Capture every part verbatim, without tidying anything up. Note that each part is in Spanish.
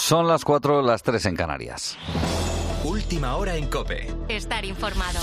Son las cuatro, las tres en Canarias. Última hora en COPE. Estar informado.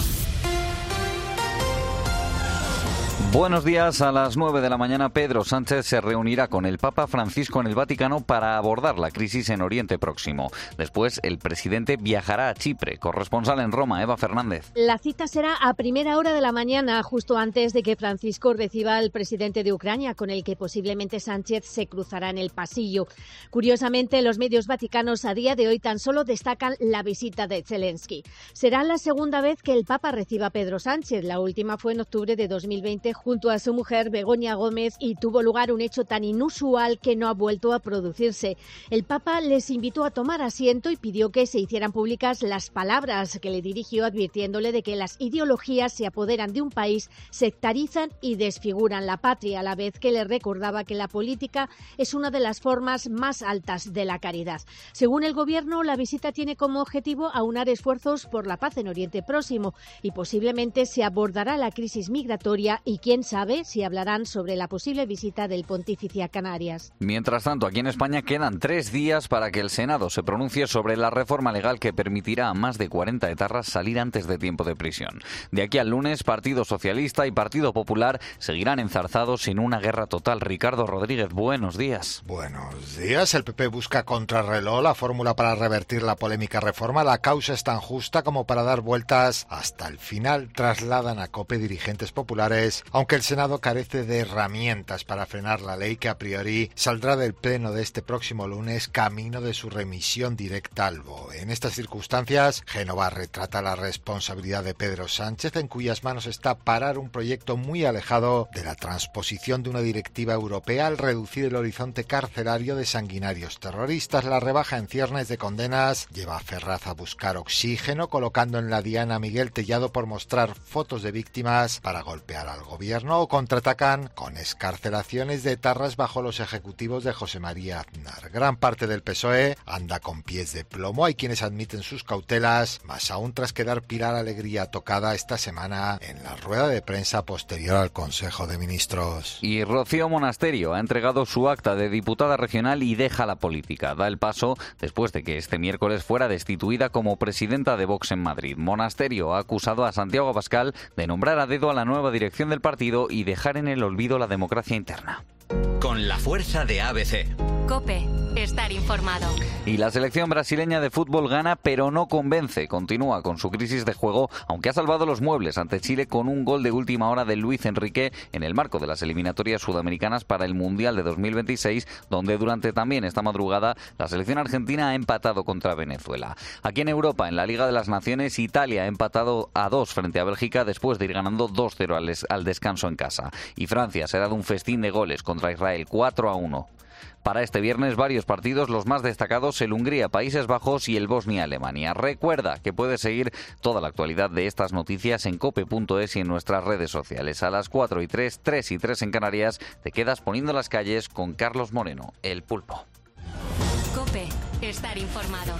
Buenos días. A las nueve de la mañana Pedro Sánchez se reunirá con el Papa Francisco en el Vaticano para abordar la crisis en Oriente Próximo. Después el presidente viajará a Chipre. Corresponsal en Roma, Eva Fernández. La cita será a primera hora de la mañana, justo antes de que Francisco reciba al presidente de Ucrania, con el que posiblemente Sánchez se cruzará en el pasillo. Curiosamente, los medios vaticanos a día de hoy tan solo destacan la visita de Zelensky. Será la segunda vez que el Papa reciba a Pedro Sánchez. La última fue en octubre de dos mil veinte junto a su mujer Begoña Gómez y tuvo lugar un hecho tan inusual que no ha vuelto a producirse. El Papa les invitó a tomar asiento y pidió que se hicieran públicas las palabras que le dirigió, advirtiéndole de que las ideologías se apoderan de un país, sectarizan y desfiguran la patria, a la vez que le recordaba que la política es una de las formas más altas de la caridad. Según el gobierno, la visita tiene como objetivo aunar esfuerzos por la paz en Oriente Próximo y posiblemente se abordará la crisis migratoria y quién sabe si hablarán sobre la posible visita del pontífice a Canarias. Mientras tanto, aquí en España quedan tres días para que el Senado se pronuncie sobre la reforma legal que permitirá a más de cuarenta etarras salir antes de tiempo de prisión. De aquí al lunes, Partido Socialista y Partido Popular seguirán enzarzados en una guerra total. Ricardo Rodríguez, buenos días. Buenos días. El P P busca contrarreloj la fórmula para revertir la polémica reforma. La causa es tan justa como para dar vueltas hasta el final. Trasladan a COPE dirigentes populares, aunque el Senado carece de herramientas para frenar la ley que a priori saldrá del pleno de este próximo lunes camino de su remisión directa al B O E. En estas circunstancias, Génova retrata la responsabilidad de Pedro Sánchez, en cuyas manos está parar un proyecto muy alejado de la transposición de una directiva europea al reducir el horizonte carcelario de sanguinarios terroristas. La rebaja en ciernes de condenas lleva a Ferraz a buscar oxígeno, colocando en la diana a Miguel Tellado por mostrar fotos de víctimas para golpear al gobierno, o contraatacan con excarcelaciones de etarras bajo los ejecutivos de José María Aznar. Gran parte del P S O E anda con pies de plomo. Hay quienes admiten sus cautelas, más aún tras quedar Pilar Alegría tocada esta semana en la rueda de prensa posterior al Consejo de Ministros. Y Rocío Monasterio ha entregado su acta de diputada regional y deja la política. Da el paso después de que este miércoles fuera destituida como presidenta de Vox en Madrid. Monasterio ha acusado a Santiago Abascal de nombrar a dedo a la nueva dirección del partido y dejar en el olvido la democracia interna. Con la fuerza de A B C. COPE. Estar informado. Y la selección brasileña de fútbol gana, pero no convence. Continúa con su crisis de juego, aunque ha salvado los muebles ante Chile con un gol de última hora de Luis Enrique en el marco de las eliminatorias sudamericanas para el Mundial de dos mil veintiséis, donde durante también esta madrugada la selección argentina ha empatado contra Venezuela. Aquí en Europa, en la Liga de las Naciones, Italia ha empatado a dos frente a Bélgica después de ir ganando dos cero al, des- al descanso en casa. Y Francia se ha dado un festín de goles contra Israel, cuatro a uno. Para este viernes, varios partidos, los más destacados, el Hungría-Países Bajos y el Bosnia-Alemania. Recuerda que puedes seguir toda la actualidad de estas noticias en cope punto es y en nuestras redes sociales. A las cuatro y tres, tres y tres en Canarias, te quedas poniendo las calles con Carlos Moreno, el Pulpo. COPE. Estar informado.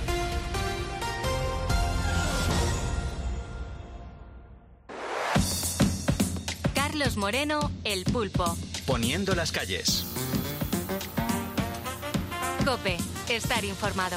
Carlos Moreno, el Pulpo. Poniendo las calles. COPE. Estar informado.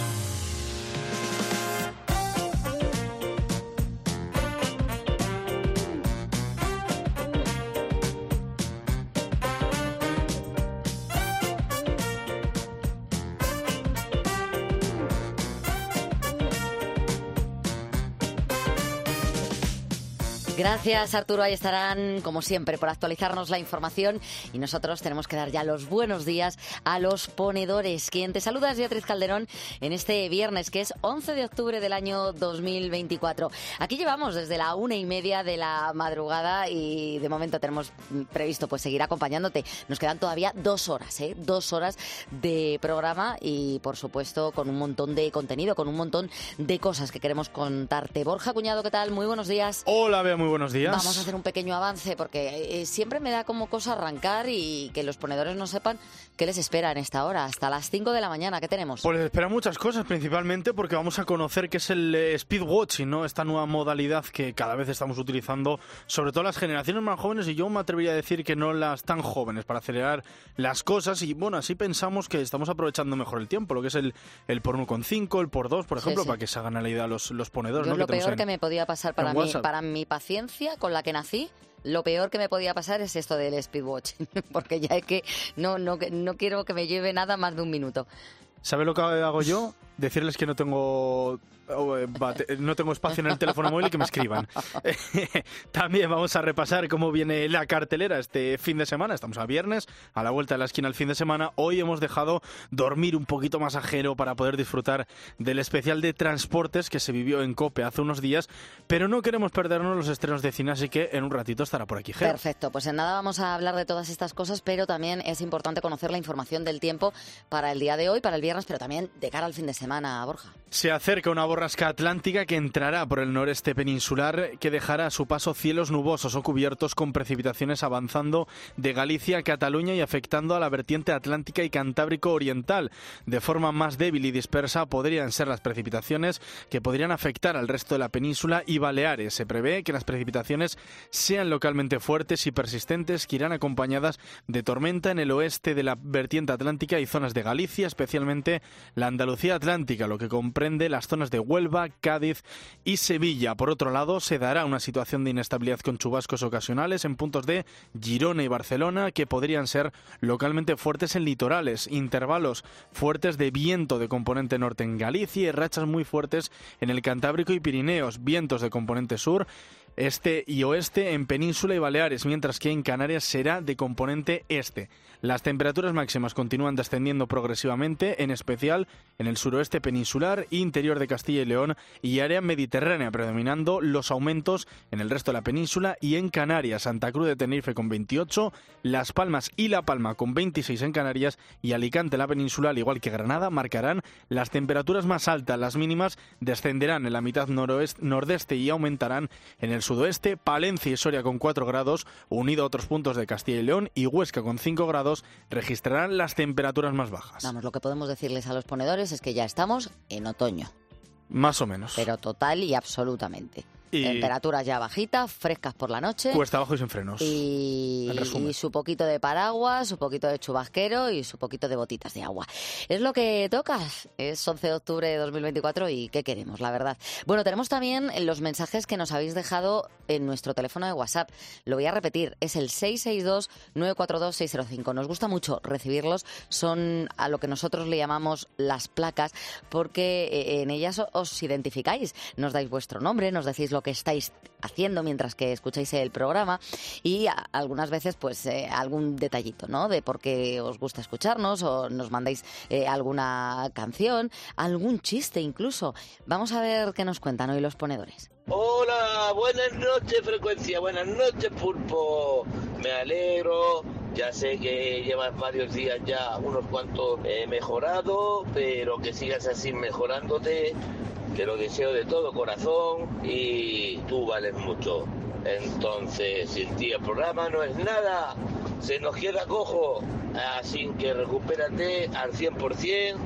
Gracias, Arturo. Ahí estarán, como siempre, por actualizarnos la información. Y nosotros tenemos que dar ya los buenos días a los ponedores. Quien te saluda es Beatriz Calderón en este viernes, que es once de octubre del año dos mil veinticuatro. Aquí llevamos desde la una y media de la madrugada y de momento tenemos previsto pues seguir acompañándote. Nos quedan todavía dos horas, ¿eh? Dos horas de programa y, por supuesto, con un montón de contenido, con un montón de cosas que queremos contarte. Borja Cuñado, ¿qué tal? Muy buenos días. Hola, Bea, muy muy buenos días. Vamos a hacer un pequeño avance porque eh, siempre me da como cosa arrancar y que los ponedores no sepan qué les espera en esta hora, hasta las cinco de la mañana. ¿Qué tenemos? Pues les esperan muchas cosas, principalmente porque vamos a conocer qué es el eh, speedwatching, ¿no? Esta nueva modalidad que cada vez estamos utilizando, sobre todo las generaciones más jóvenes, y yo me atrevería a decir que no las tan jóvenes, para acelerar las cosas. Y bueno, así pensamos que estamos aprovechando mejor el tiempo, lo que es el, el por uno coma cinco, el por dos, por ejemplo, sí, sí. para que se hagan a la idea los, los ponedores. Yo ¿no? lo que peor en, que me podía pasar para mí, para mi paciencia con la que nací, lo peor que me podía pasar es esto del speedwatching, porque ya es que no, no, no quiero que me lleve nada más de un minuto. ¿Sabe lo que hago yo? Decirles que no tengo no tengo espacio en el teléfono móvil y que me escriban. También vamos a repasar cómo viene la cartelera este fin de semana. Estamos a viernes, a la vuelta de la esquina el fin de semana. Hoy hemos dejado dormir un poquito más ajeno para poder disfrutar del especial de transportes que se vivió en COPE hace unos días, pero no queremos perdernos los estrenos de cine, así que en un ratito estará por aquí Geo. Perfecto, pues en nada vamos a hablar de todas estas cosas, pero también es importante conocer la información del tiempo para el día de hoy, para el viernes, pero también de cara al fin de semana, Borja. Se acerca una borrasca atlántica que entrará por el noreste peninsular, que dejará a su paso cielos nubosos o cubiertos con precipitaciones avanzando de Galicia a Cataluña y afectando a la vertiente atlántica y cantábrico oriental. De forma más débil y dispersa podrían ser las precipitaciones que podrían afectar al resto de la península y Baleares. Se prevé que las precipitaciones sean localmente fuertes y persistentes, que irán acompañadas de tormenta en el oeste de la vertiente atlántica y zonas de Galicia, especialmente la Andalucía atlántica, lo que comprende las zonas de Huelva, Cádiz y Sevilla. Por otro lado, se dará una situación de inestabilidad con chubascos ocasionales en puntos de Girona y Barcelona que podrían ser localmente fuertes en litorales, intervalos fuertes de viento de componente norte en Galicia y rachas muy fuertes en el Cantábrico y Pirineos, vientos de componente sur, este y oeste en Península y Baleares, mientras que en Canarias será de componente este. Las temperaturas máximas continúan descendiendo progresivamente, en especial en el suroeste peninsular, interior de Castilla y León y área mediterránea, predominando los aumentos en el resto de la península y en Canarias. Santa Cruz de Tenerife con veintiocho, Las Palmas y La Palma con veintiséis en Canarias y Alicante, la península, al igual que Granada, marcarán las temperaturas más altas. Las mínimas descenderán en la mitad noroeste, nordeste y aumentarán en el sudoeste. Palencia y Soria con cuatro grados, unido a otros puntos de Castilla y León, y Huesca con cinco grados, registrarán las temperaturas más bajas. Vamos, lo que podemos decirles a los ponedores es que ya estamos en otoño. Más o menos. Pero total y absolutamente. Y temperaturas ya bajitas, frescas por la noche. Cuesta abajo y sin frenos. Y, y su poquito de paraguas, su poquito de chubasquero y su poquito de botitas de agua. Es lo que toca. Es once de octubre de dos mil veinticuatro y ¿qué queremos, la verdad? Bueno, tenemos también los mensajes que nos habéis dejado en nuestro teléfono de WhatsApp. Lo voy a repetir. Es el seis seis dos, nueve cuatro dos, seis cero cinco. Nos gusta mucho recibirlos. Son a lo que nosotros le llamamos las placas, porque en ellas os identificáis. Nos dais vuestro nombre, nos decís lo que estáis haciendo mientras que escucháis el programa y a, algunas veces pues eh, algún detallito, ¿no? De por qué os gusta escucharnos o nos mandáis eh, alguna canción, algún chiste incluso. Vamos a ver qué nos cuentan hoy los ponedores. Hola, buenas noches Frecuencia, buenas noches Pulpo. Me alegro, ya sé que llevas varios días ya, unos cuantos eh, mejorado, pero que sigas así mejorándote. Te lo deseo de todo corazón y tú vales mucho. Entonces, sin ti el programa no es nada. Se nos queda cojo. Así que recupérate al cien por ciento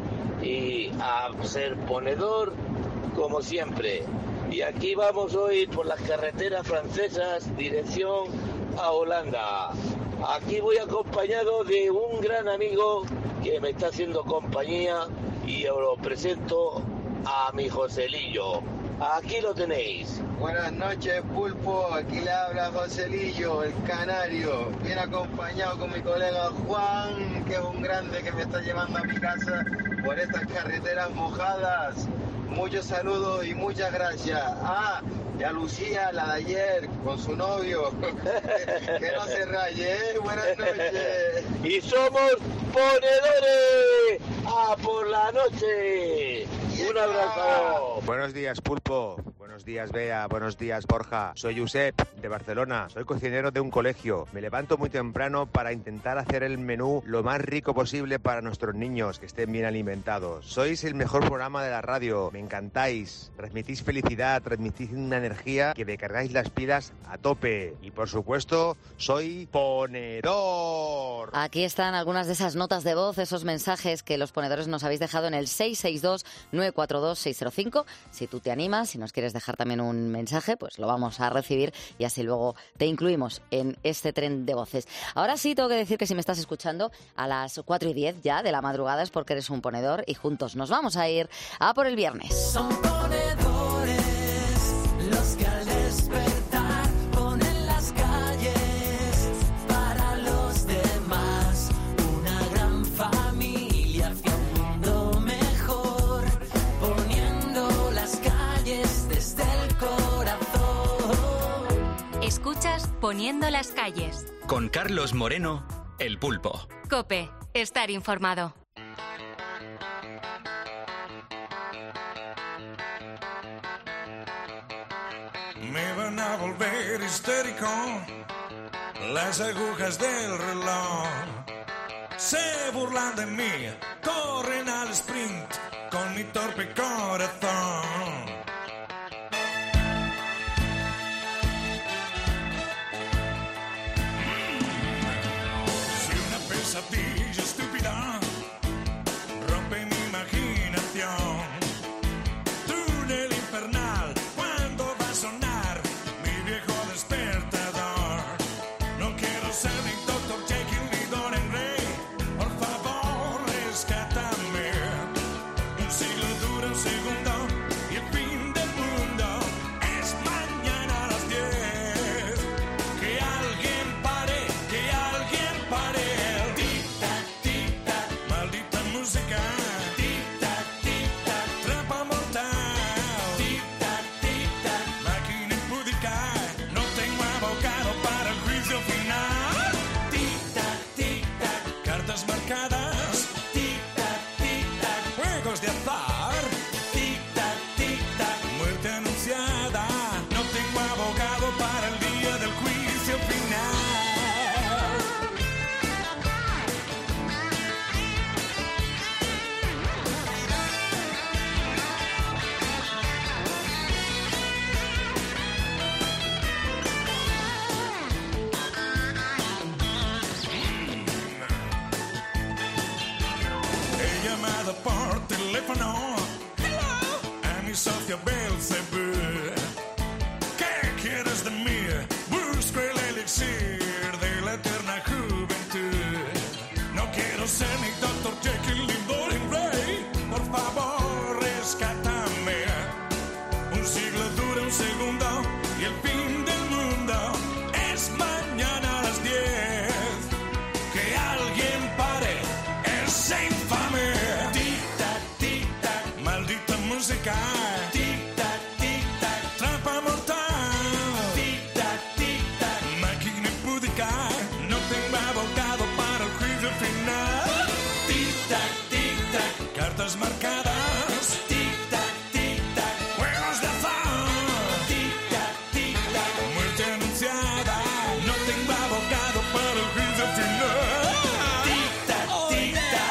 y a ser ponedor como siempre. Y aquí vamos hoy por las carreteras francesas, dirección a Holanda. Aquí voy acompañado de un gran amigo que me está haciendo compañía y os lo presento a mi Joselillo. Aquí lo tenéis. Buenas noches, Pulpo. Aquí le habla Joselillo, el canario. Bien acompañado con mi colega Juan, que es un grande que me está llevando a mi casa por estas carreteras mojadas. Muchos saludos y muchas gracias. Ah, y a Lucía, la de ayer, con su novio. Que no se raye, ¿eh? Buenas noches. Y somos ponedores a por la noche. Un abrazo. Buenos días, Pulpo. Buenos Buenos días, Bea. Buenos días, Borja. Soy Josep, de Barcelona. Soy cocinero de un colegio. Me levanto muy temprano para intentar hacer el menú lo más rico posible para nuestros niños, que estén bien alimentados. Sois el mejor programa de la radio. Me encantáis. Transmitís felicidad, transmitís una energía que me cargáis las pilas a tope. Y, por supuesto, soy ponedor. Aquí están algunas de esas notas de voz, esos mensajes que los ponedores nos habéis dejado en el seis seis dos, nueve cuatro dos, seis cero cinco. Si tú te animas, si nos quieres dejar también un mensaje, pues lo vamos a recibir y así luego te incluimos en este tren de voces. Ahora sí, tengo que decir que si me estás escuchando a las cuatro y diez ya de la madrugada es porque eres un ponedor y juntos nos vamos a ir a por el viernes. Son ponedores los que al despertar ponen las calles para los demás. Una gran familia hacia un mundo mejor, poniendo las calles desde el corazón. Escuchas Poniendo las calles. Con Carlos Moreno, El Pulpo. COPE. Estar informado. Me van a volver histérico las agujas del reloj. Se burlan de mí, corren al sprint con mi torpe corazón. Pesadilla estúpida rompe mi imaginación. Túnel infernal, ¿cuándo va a sonar mi viejo despertador? No quiero ser ni doctor Jekyll ni Dorian Gray. Por favor, rescátame. Un siglo dura un segundo y el fin del mundo es mañana a las diez. Que alguien pare, que alguien pare. Por teléfono a mi socio Belzebú. ¿Qué quieres de mí? Busco el elixir de la eterna juventud. No quiero ser ni doctor Jekyll ni Dorian Gray. Por favor, rescátame. Un siglo dura un segundo y el fin del mundo es mañana a las diez. Que alguien pare ese infame. Música, tic-tac, tic-tac, trampa mortal, tic-tac, tic-tac, máquina impúdica, no tengo abogado para el juicio final, tic-tac, tic-tac, cartas marcadas, tic-tac, tic-tac, juegos de azar, tic-tac, tic-tac, muerte anunciada, no tengo abogado para el juicio final, tic-tac, tic-tac.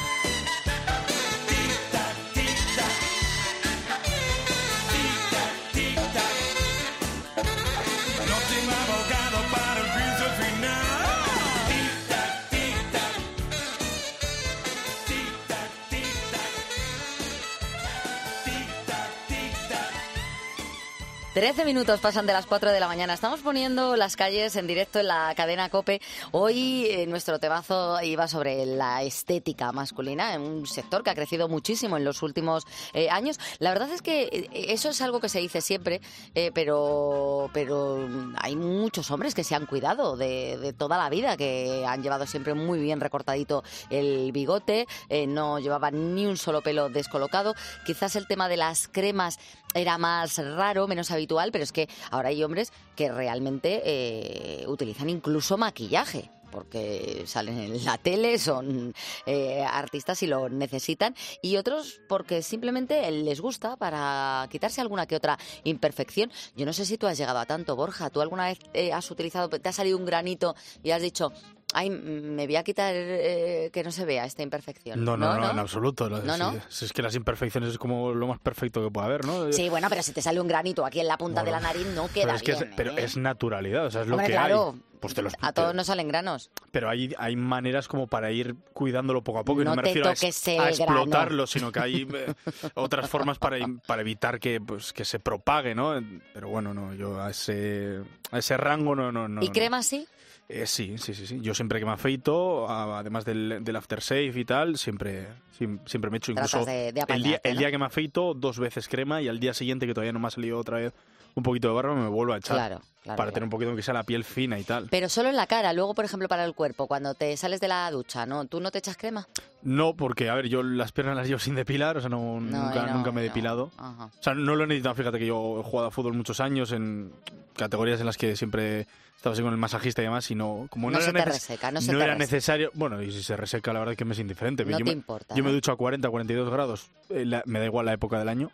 trece minutos pasan de las cuatro de la mañana. Estamos poniendo las calles en directo en la cadena COPE. Hoy eh, nuestro temazo iba sobre la estética masculina, en un sector que ha crecido muchísimo en los últimos eh, años. La verdad es que eso es algo que se dice siempre, eh, pero, pero hay muchos hombres que se han cuidado de, de toda la vida, que han llevado siempre muy bien recortadito el bigote, eh, no llevaban ni un solo pelo descolocado. Quizás el tema de las cremas era más raro, menos habitual, pero es que ahora hay hombres que realmente eh, utilizan incluso maquillaje porque salen en la tele, son eh, artistas y lo necesitan, y otros porque simplemente les gusta para quitarse alguna que otra imperfección. Yo no sé si tú has llegado a tanto, Borja. ¿Tú alguna vez eh, has utilizado, te ha salido un granito y has dicho, ay, me voy a quitar eh, que no se vea esta imperfección? No, no, no, no, en absoluto. No, si, no. si es que las imperfecciones es como lo más perfecto que puede haber, ¿no? Sí, bueno, pero si te sale un granito aquí en la punta Bueno, de la nariz no pero queda es que bien. es, pero ¿eh? es naturalidad, o sea, es lo Hombre, que claro, hay. Pues te los, a todos nos salen granos. Pero hay, hay maneras como para ir cuidándolo poco a poco. Y No no me te refiero a, toques es- el a grano. explotarlo, sino que hay eh, otras formas para, para evitar que, pues, que se propague, ¿no? Pero bueno, no, yo a ese, a ese rango no... no, no ¿Y no. crema sí? Eh, sí, sí, sí, sí. Yo siempre que me afeito, a- además del, del aftershave y tal, siempre, sim- siempre me echo incluso Tratas de- de el, día, apañarte, el ¿no? día que me afeito, dos veces crema, y al día siguiente, que todavía no me ha salido otra vez un poquito de barba, me vuelvo a echar. Claro, claro, Para claro. tener un poquito, que sea la piel fina y tal. Pero solo en la cara, luego, por ejemplo, para el cuerpo, cuando te sales de la ducha, ¿no? ¿Tú no te echas crema? No, porque, a ver, yo las piernas las llevo sin depilar, o sea, no, nunca, no, nunca me he no. depilado. Ajá. O sea, no lo he necesitado. Fíjate que yo he jugado a fútbol muchos años en categorías en las que siempre estaba así con el masajista y demás, y no, como No no, se era, te neces- reseca, no se te era reseca. necesario. Bueno, y si se reseca, la verdad es que me es indiferente. No yo te me, importa, Yo me ¿no? ducho a cuarenta, cuarenta y dos grados, eh, la- me da igual la época del año,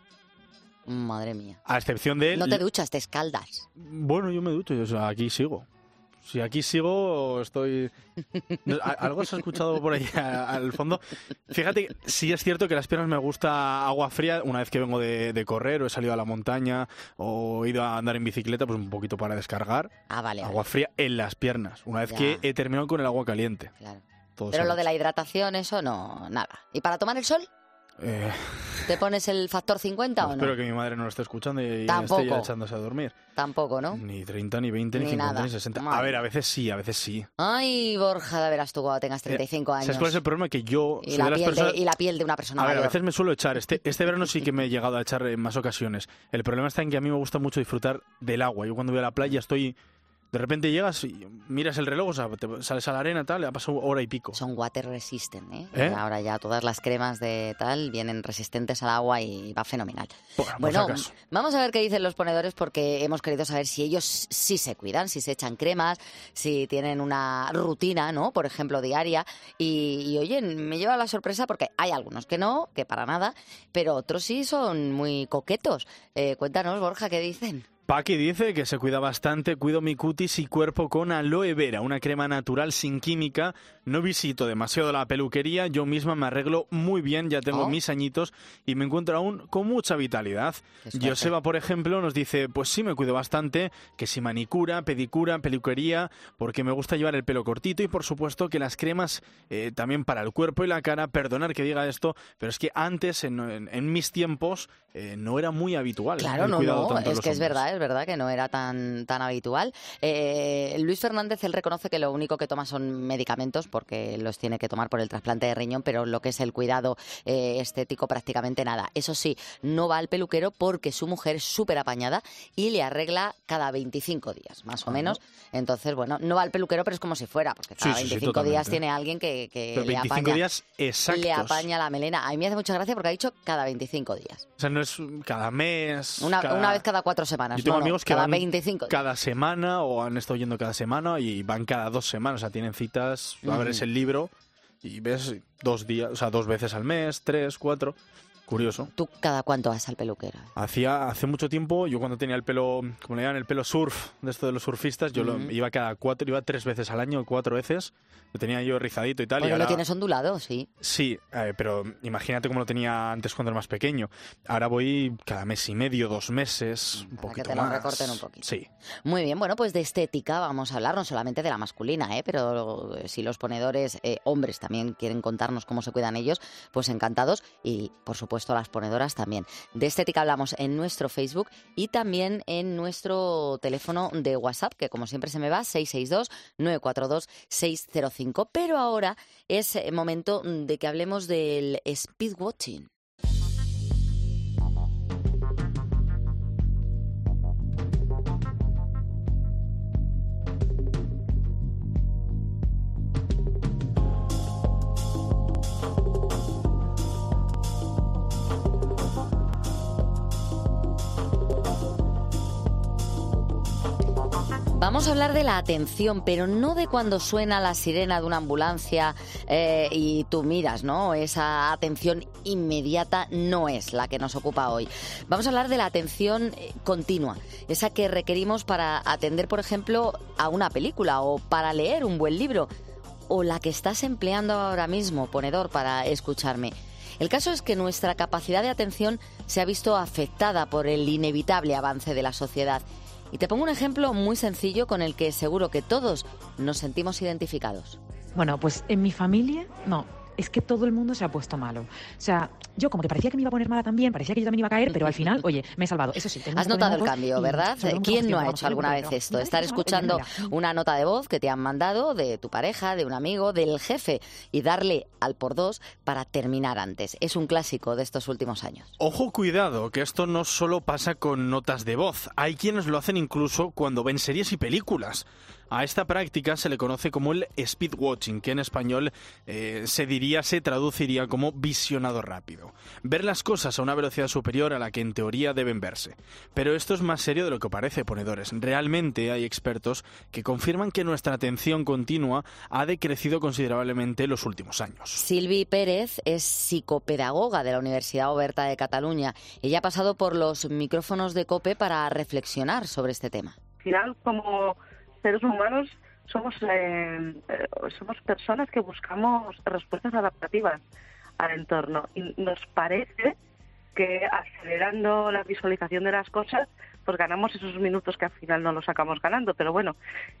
Madre mía. a excepción de... No te duchas, te escaldas. Bueno, yo me ducho, o sea, aquí sigo. Si aquí sigo, estoy... No, ¿a- ¿Algo se ha escuchado por ahí a- al fondo? Fíjate, que sí es cierto que las piernas me gusta agua fría una vez que vengo de, de correr o he salido a la montaña o he ido a andar en bicicleta, pues un poquito para descargar. Ah, vale. Agua fría en las piernas, una vez Ya. que he terminado con el agua caliente. Claro. Todo Pero se lo ha de la hidratación, eso no, nada. ¿Y para tomar el sol? Eh, ¿Te pones el factor cincuenta o no? espero que mi madre no lo esté escuchando y Tampoco. esté ya echándose a dormir. Tampoco, ¿no? Ni treinta, ni veinte, ni, Ni cincuenta, nada. ni sesenta. Madre. A ver, a veces sí, a veces sí. Ay, Borja, de veras tú cuando tengas treinta y cinco años. ¿Sabes cuál es el problema? Que yo y, soy la de las piel personas... de, y la piel de una persona A ver, a mayor. veces me suelo echar. Este, este verano sí que me he llegado a echar en más ocasiones. El problema está en que a mí me gusta mucho disfrutar del agua. Yo cuando voy a la playa estoy... De repente llegas y miras el reloj, o sea, te sales a la arena, tal, ha pasado hora y pico. Son water resistant, ¿eh? ¿Eh? Ahora ya todas las cremas de tal vienen resistentes al agua y va fenomenal. Bueno, por Bueno, si acaso. vamos a ver qué dicen los ponedores porque hemos querido saber si ellos sí se cuidan, si se echan cremas, si tienen una rutina, ¿no? Por ejemplo, diaria. Y, y oye, me lleva la sorpresa porque hay algunos que no, que para nada, pero otros sí son muy coquetos. Eh, cuéntanos, Borja, ¿qué dicen? Paqui dice que se cuida bastante, cuido mi cutis y cuerpo con aloe vera, una crema natural sin química, no visito demasiado la peluquería, yo misma me arreglo muy bien, ya tengo Oh. mis añitos y me encuentro aún con mucha vitalidad. Qué suerte. Joseba, por ejemplo, nos dice, pues sí me cuido bastante, que si manicura, pedicura, peluquería, porque me gusta llevar el pelo cortito y por supuesto que las cremas eh, también para el cuerpo y la cara, perdonar que diga esto, pero es que antes, en, en- en mis tiempos, eh, no era muy habitual. Claro, el no, cuidado no, tanto de es los que es hombres. verdad, es verdad que no era tan, tan habitual. Eh, Luis Fernández, él reconoce que lo único que toma son medicamentos porque los tiene que tomar por el trasplante de riñón, pero lo que es el cuidado eh, estético prácticamente nada. Eso sí, no va al peluquero porque su mujer es súper apañada y le arregla cada veinticinco días, más o Ah, menos. Entonces, bueno, no va al peluquero, pero es como si fuera, porque cada Sí, sí, sí, veinticinco días totalmente. tiene alguien que, que Pero le veinticinco apaña. días exactos. Le apaña la melena. A mí me hace mucha gracia porque ha dicho cada veinticinco días. O sea, no es cada mes. Una, cada- una vez cada cuatro semanas. Yo tengo no, no, amigos que cada van veinticinco días. cada semana o han estado yendo cada semana y van cada dos semanas. O sea, tienen citas, abres Ujú. el libro y ves dos días, o sea, dos veces al mes, tres, cuatro. Curioso. ¿Tú cada cuánto vas al peluquero? Hacía hace mucho tiempo, yo cuando tenía el pelo, como le llaman, el pelo surf, de esto de los surfistas, yo lo- Ujú. iba cada cuatro, iba tres veces al año, cuatro veces. Lo tenía yo rizadito y tal. y Porque ahora- lo tienes ondulado, sí. Sí, eh, pero imagínate cómo lo tenía antes cuando era más pequeño. Ahora voy cada mes y medio, dos meses, un Para que poquito te lo más. recorten un poquito. Sí. Muy bien, bueno, pues de estética vamos a hablar, no solamente de la masculina, ¿eh? Pero si los ponedores, eh, hombres, también quieren contarnos cómo se cuidan ellos, pues encantados. Y, por supuesto, las ponedoras también. De estética hablamos en nuestro Facebook y también en nuestro teléfono de WhatsApp, que como siempre se me va, seis seis dos, nueve cuatro dos, seis cero cinco. Pero ahora es eh, momento de que hablemos del speedwatching. Vamos a hablar de la atención, pero no de cuando suena la sirena de una ambulancia eh, y tú miras, ¿no? Esa atención inmediata no es la que nos ocupa hoy. Vamos a hablar de la atención continua, esa que requerimos para atender, por ejemplo, a una película o para leer un buen libro, o la que estás empleando ahora mismo, ponedor, para escucharme. El caso es que nuestra capacidad de atención se ha visto afectada por el inevitable avance de la sociedad. Y te pongo un ejemplo muy sencillo con el que seguro que todos nos sentimos identificados. Bueno, pues en mi familia, no, es que todo el mundo se ha puesto malo. O sea, yo como que parecía que me iba a poner mala también, parecía que yo también iba a caer, pero al final, oye, me he salvado. Eso sí, tengo Has notado el cambio, ¿verdad? ¿Quién no ha hecho alguna vez esto? Estar escuchando una nota de voz que te han mandado de tu pareja, de un amigo, del jefe, y darle al por dos para terminar antes. Es un clásico de estos últimos años. Ojo, cuidado, que esto no solo pasa con notas de voz. Hay quienes lo hacen incluso cuando ven series y películas. A esta práctica se le conoce como el speed watching, que en español eh, se diría, se traduciría como visionado rápido. Ver las cosas a una velocidad superior a la que en teoría deben verse. Pero esto es más serio de lo que parece, ponedores. Realmente hay expertos que confirman que nuestra atención continua ha decrecido considerablemente en los últimos años. Silvi Pérez es psicopedagoga de la Universidad Oberta de Cataluña. Ella ha pasado por los micrófonos de COPE para reflexionar sobre este tema. Al final, como seres humanos somos eh, somos personas que buscamos respuestas adaptativas al entorno y nos parece que acelerando la visualización de las cosas pues ganamos esos minutos que al final no los sacamos ganando, pero bueno,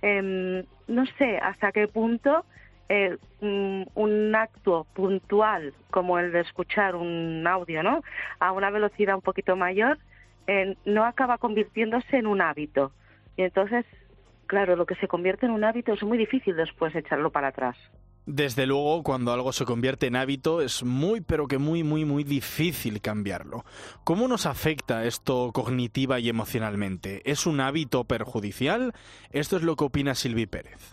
eh, no sé hasta qué punto eh, un, un acto puntual como el de escuchar un audio, ¿no?, a una velocidad un poquito mayor eh, no acaba convirtiéndose en un hábito, y entonces claro, lo que se convierte en un hábito es muy difícil después echarlo para atrás. Desde luego, cuando algo se convierte en hábito es muy, pero que muy, muy, muy difícil cambiarlo. ¿Cómo nos afecta esto cognitiva y emocionalmente? ¿Es un hábito perjudicial? Esto es lo que opina Silvi Pérez.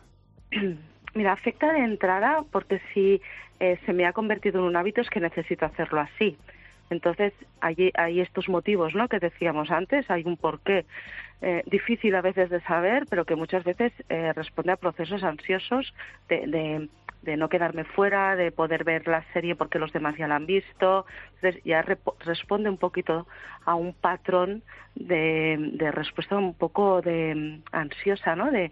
Mira, afecta de entrada porque si eh, se me ha convertido en un hábito es que necesito hacerlo así. Entonces, hay, hay estos motivos, ¿no?, que decíamos antes, hay un porqué eh, difícil a veces de saber, pero que muchas veces eh, responde a procesos ansiosos de, de, de no quedarme fuera, de poder ver la serie porque los demás ya la han visto. Entonces, ya rep- responde un poquito a un patrón de, de respuesta un poco de ansiosa, ¿no?, de,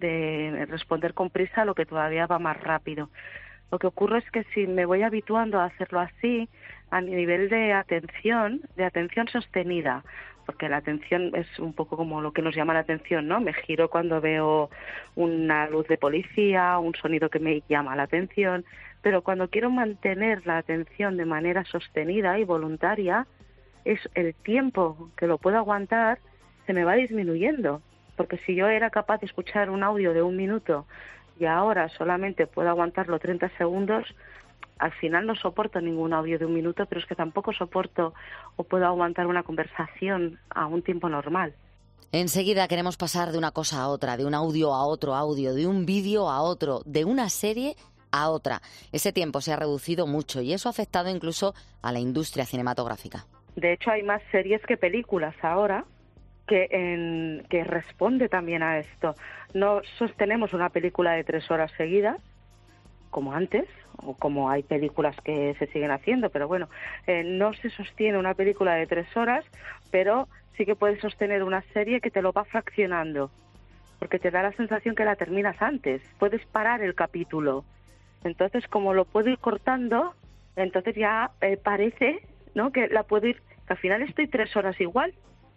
de responder con prisa a lo que todavía va más rápido. Lo que ocurre es que si me voy habituando a hacerlo así, a nivel de atención, de atención sostenida, porque la atención es un poco como lo que nos llama la atención, ¿no? Me giro cuando veo una luz de policía, un sonido que me llama la atención, pero cuando quiero mantener la atención de manera sostenida y voluntaria, es el tiempo que lo puedo aguantar se me va disminuyendo, porque si yo era capaz de escuchar un audio de un minuto y ahora solamente puedo aguantarlo treinta segundos, al final no soporto ningún audio de un minuto, pero es que tampoco soporto o puedo aguantar una conversación a un tiempo normal. Enseguida queremos pasar de una cosa a otra, de un audio a otro audio, de un vídeo a otro, de una serie a otra. Ese tiempo se ha reducido mucho y eso ha afectado incluso a la industria cinematográfica. De hecho, hay más series que películas ahora que, en, que responde también a esto. No sostenemos una película de tres horas seguidas, como antes, o como hay películas que se siguen haciendo, pero bueno, eh, no se sostiene una película de tres horas, pero sí que puedes sostener una serie que te lo va fraccionando, porque te da la sensación que la terminas antes, puedes parar el capítulo. Entonces, como lo puedo ir cortando, entonces ya eh, parece, ¿no?, que la puedo ir, que al final estoy tres horas igual,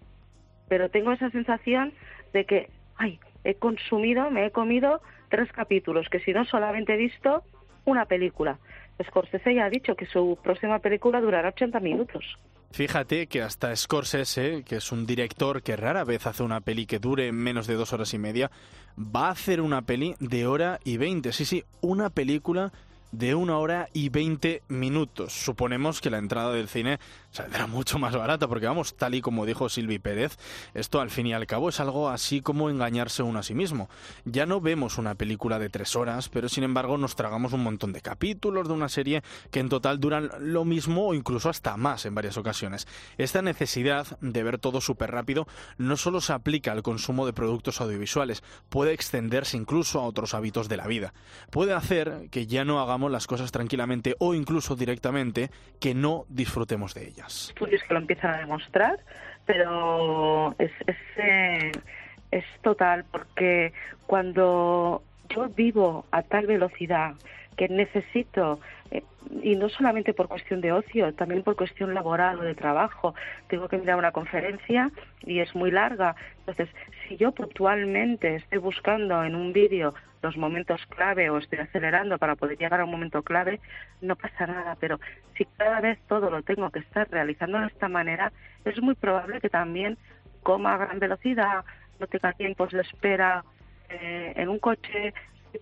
pero tengo esa sensación de que, ay, he consumido, me he comido tres capítulos, que si no solamente he visto una película. Scorsese ya ha dicho que su próxima película durará ochenta minutos. Fíjate que hasta Scorsese, que es un director que rara vez hace una peli que dure menos de dos horas y media, va a hacer una peli de hora y veinte. Sí, sí, una película de una hora y veinte minutos. Suponemos que la entrada del cine saldrá mucho más barata, porque vamos, tal y como dijo Silvi Pérez, esto al fin y al cabo es algo así como engañarse uno a sí mismo. Ya no vemos una película de tres horas, pero sin embargo nos tragamos un montón de capítulos de una serie que en total duran lo mismo o incluso hasta más en varias ocasiones. Esta necesidad de ver todo súper rápido no solo se aplica al consumo de productos audiovisuales, puede extenderse incluso a otros hábitos de la vida. Puede hacer que ya no hagamos las cosas tranquilamente o incluso directamente que no disfrutemos de ellas. Estudios que lo empiezan a demostrar, pero es, es, eh, es total, porque cuando yo vivo a tal velocidad que necesito, eh, y no solamente por cuestión de ocio, también por cuestión laboral o de trabajo, tengo que mirar una conferencia y es muy larga. Entonces, si yo puntualmente estoy buscando en un vídeo los momentos clave o estoy acelerando para poder llegar a un momento clave, no pasa nada. Pero si cada vez todo lo tengo que estar realizando de esta manera, es muy probable que también coma a gran velocidad, no tenga tiempos de espera eh, en un coche.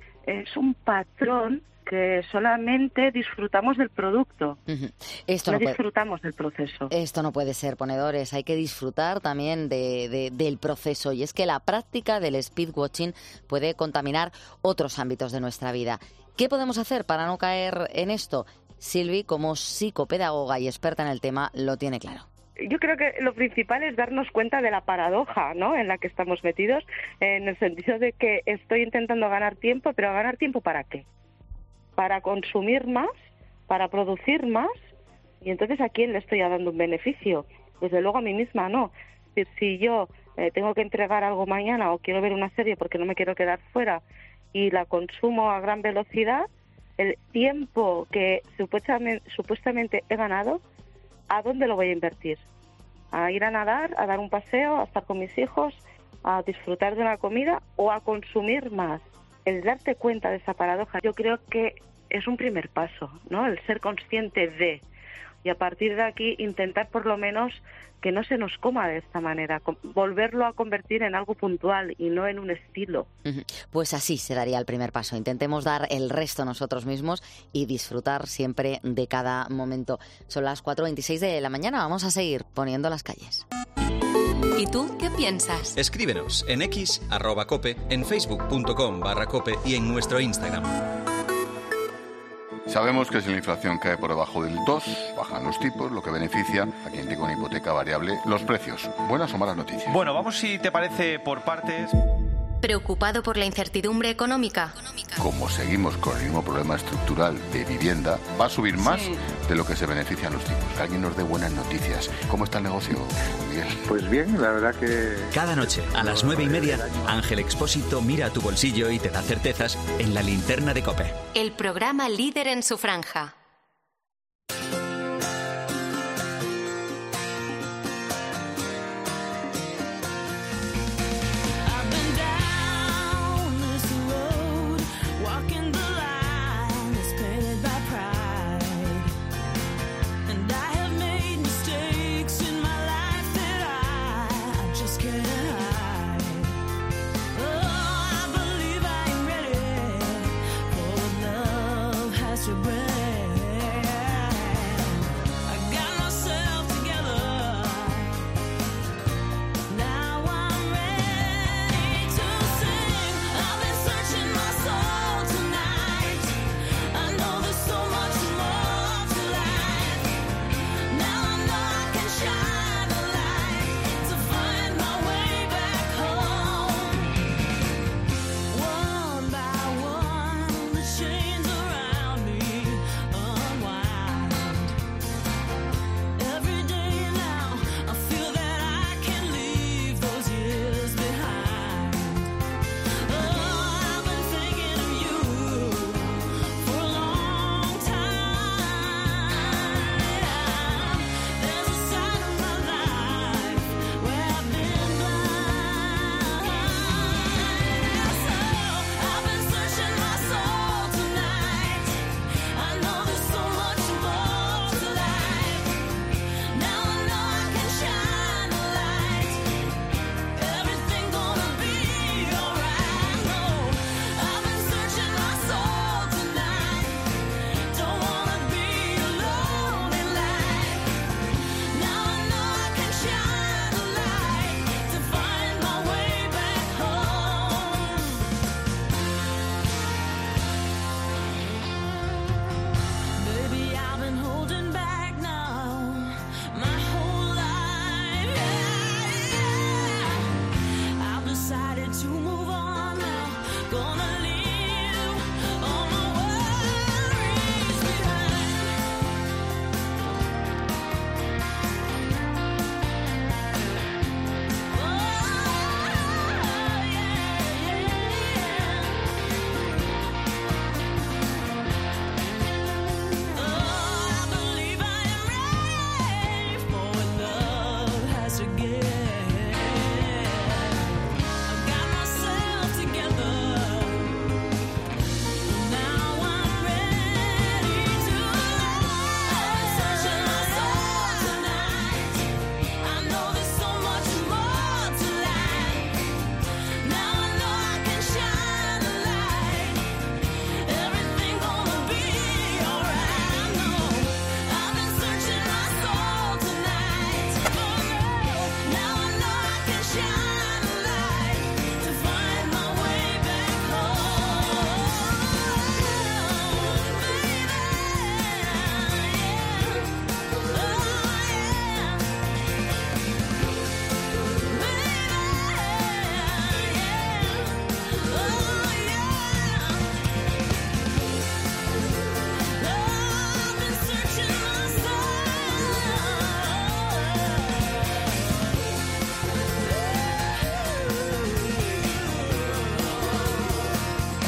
Es un patrón que solamente disfrutamos del producto, uh-huh. Esto no, no puede, disfrutamos del proceso. Esto no puede ser, ponedores, hay que disfrutar también de, de, del proceso, y es que la práctica del speedwatching puede contaminar otros ámbitos de nuestra vida. ¿Qué podemos hacer para no caer en esto? Silvi, como psicopedagoga y experta en el tema, lo tiene claro. Yo creo que lo principal es darnos cuenta de la paradoja, ¿no?, en la que estamos metidos, en el sentido de que estoy intentando ganar tiempo, pero ¿ganar tiempo para qué? Para consumir más, para producir más, y entonces ¿a quién le estoy dando un beneficio? Desde luego a mí misma no. Es decir, si yo eh, tengo que entregar algo mañana o quiero ver una serie porque no me quiero quedar fuera y la consumo a gran velocidad, el tiempo que supuestamente, supuestamente he ganado, ¿a dónde lo voy a invertir? ¿A ir a nadar, a dar un paseo, a estar con mis hijos, a disfrutar de una comida o a consumir más? El darte cuenta de esa paradoja, yo creo que es un primer paso, ¿no? El ser consciente de, y a partir de aquí intentar por lo menos que no se nos coma de esta manera, volverlo a convertir en algo puntual y no en un estilo. Pues así se daría el primer paso. Intentemos dar el resto nosotros mismos y disfrutar siempre de cada momento. Son las cuatro veintiséis de la mañana, vamos a seguir poniendo las calles. ¿Y tú qué piensas? Escríbenos en x arroba cope, en facebook punto com barra cope y en nuestro Instagram. Sabemos que si la inflación cae por debajo del dos, bajan los tipos, lo que beneficia a quien tenga una hipoteca variable los precios. ¿Buenas o malas noticias? Bueno, vamos, si te parece, por partes. ¿Preocupado por la incertidumbre económica? Como seguimos con el mismo problema estructural de vivienda, va a subir más sí. de lo que se benefician los tipos. Que alguien nos dé buenas noticias. ¿Cómo está el negocio, Miguel? Pues bien, la verdad que... Cada noche, a las nueve y media, Ángel Expósito mira a tu bolsillo y te da certezas en la linterna de COPE. El programa líder en su franja. To break.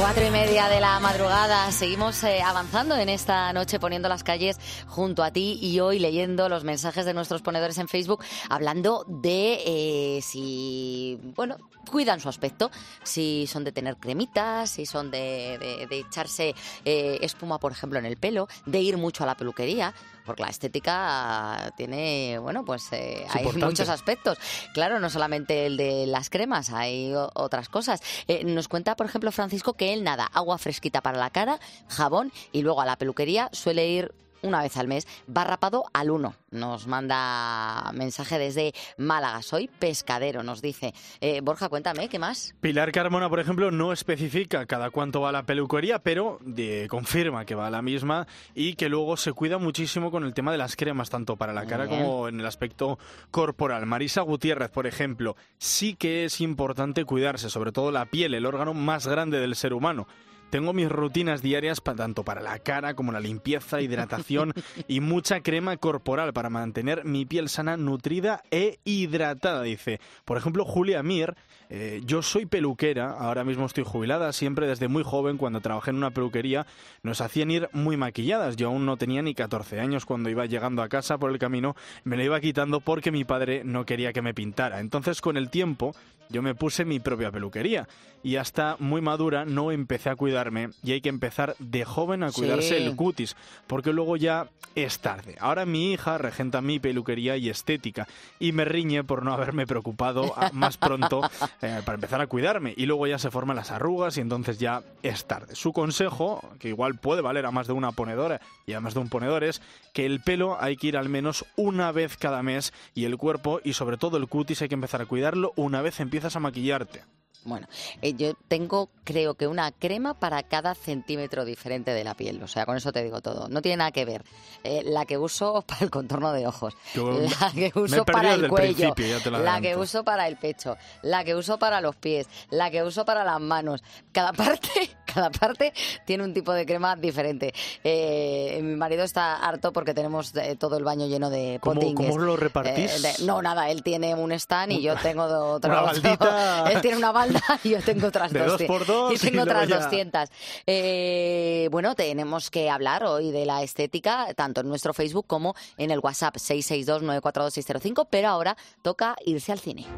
Cuatro y media de la madrugada. Seguimos eh, avanzando en esta noche, poniendo las calles junto a ti y hoy leyendo los mensajes de nuestros ponedores en Facebook, hablando de eh, si, bueno, cuidan su aspecto, si son de tener cremitas, si son de, de, de echarse eh, espuma, por ejemplo, en el pelo, de ir mucho a la peluquería. Porque la estética tiene, bueno, pues eh, hay importante. muchos aspectos. Claro, no solamente el de las cremas, hay o- otras cosas. Eh, nos cuenta, por ejemplo, Francisco, que él nada, agua fresquita para la cara, jabón y luego a la peluquería suele ir una vez al mes, va rapado al uno. Nos manda mensaje desde Málaga. Soy pescadero, nos dice. Eh, Borja, cuéntame, ¿qué más? Pilar Carmona, por ejemplo, no especifica cada cuánto va a la peluquería, pero de, confirma que va a la misma y que luego se cuida muchísimo con el tema de las cremas, tanto para la cara Bien. como en el aspecto corporal. Marisa Gutiérrez, por ejemplo, sí que es importante cuidarse, sobre todo la piel, el órgano más grande del ser humano. Tengo mis rutinas diarias pa- tanto para la cara como la limpieza, hidratación y mucha crema corporal para mantener mi piel sana, nutrida e hidratada, dice. Por ejemplo, Julia Mir, eh, yo soy peluquera, ahora mismo estoy jubilada, siempre desde muy joven, cuando trabajé en una peluquería, nos hacían ir muy maquilladas. Yo aún no tenía ni catorce años cuando iba llegando a casa por el camino, me lo iba quitando porque mi padre no quería que me pintara. Entonces, con el tiempo, yo me puse mi propia peluquería y hasta muy madura no empecé a cuidarme y hay que empezar de joven a cuidarse Sí. el cutis, porque luego ya es tarde. Ahora mi hija regenta mi peluquería y estética y me riñe por no haberme preocupado a- más pronto eh, para empezar a cuidarme y luego ya se forman las arrugas y entonces ya es tarde. Su consejo, que igual puede valer a más de una ponedora y a más de un ponedor, es que el pelo hay que ir al menos una vez cada mes y el cuerpo y sobre todo el cutis hay que empezar a cuidarlo una vez empiezas a maquillarte. Bueno, eh, yo tengo, creo que una crema para cada centímetro diferente de la piel. O sea, con eso te digo todo. No tiene nada que ver. Eh, la que uso para el contorno de ojos, Yo la que me he uso perdido para desde el el cuello, principio, ya te lo la que adelanto. uso para el pecho, la que uso para los pies, la que uso para las manos. Cada parte, cada parte tiene un tipo de crema diferente. Eh, mi marido está harto porque tenemos eh, todo el baño lleno de ¿Cómo- potingues. cómo lo repartís? Eh, de- no, nada, él tiene un stand y yo tengo otro. Una otro. baldita. Él tiene una balda y yo tengo otras De dos doscientas. por dos Y tengo y luego otras ya. doscientas. Eh, bueno, tenemos que hablar hoy de la estética, tanto en nuestro Facebook como en el WhatsApp seis seis dos nueve cuatro dos seis cero cinco, pero ahora toca irse al cine.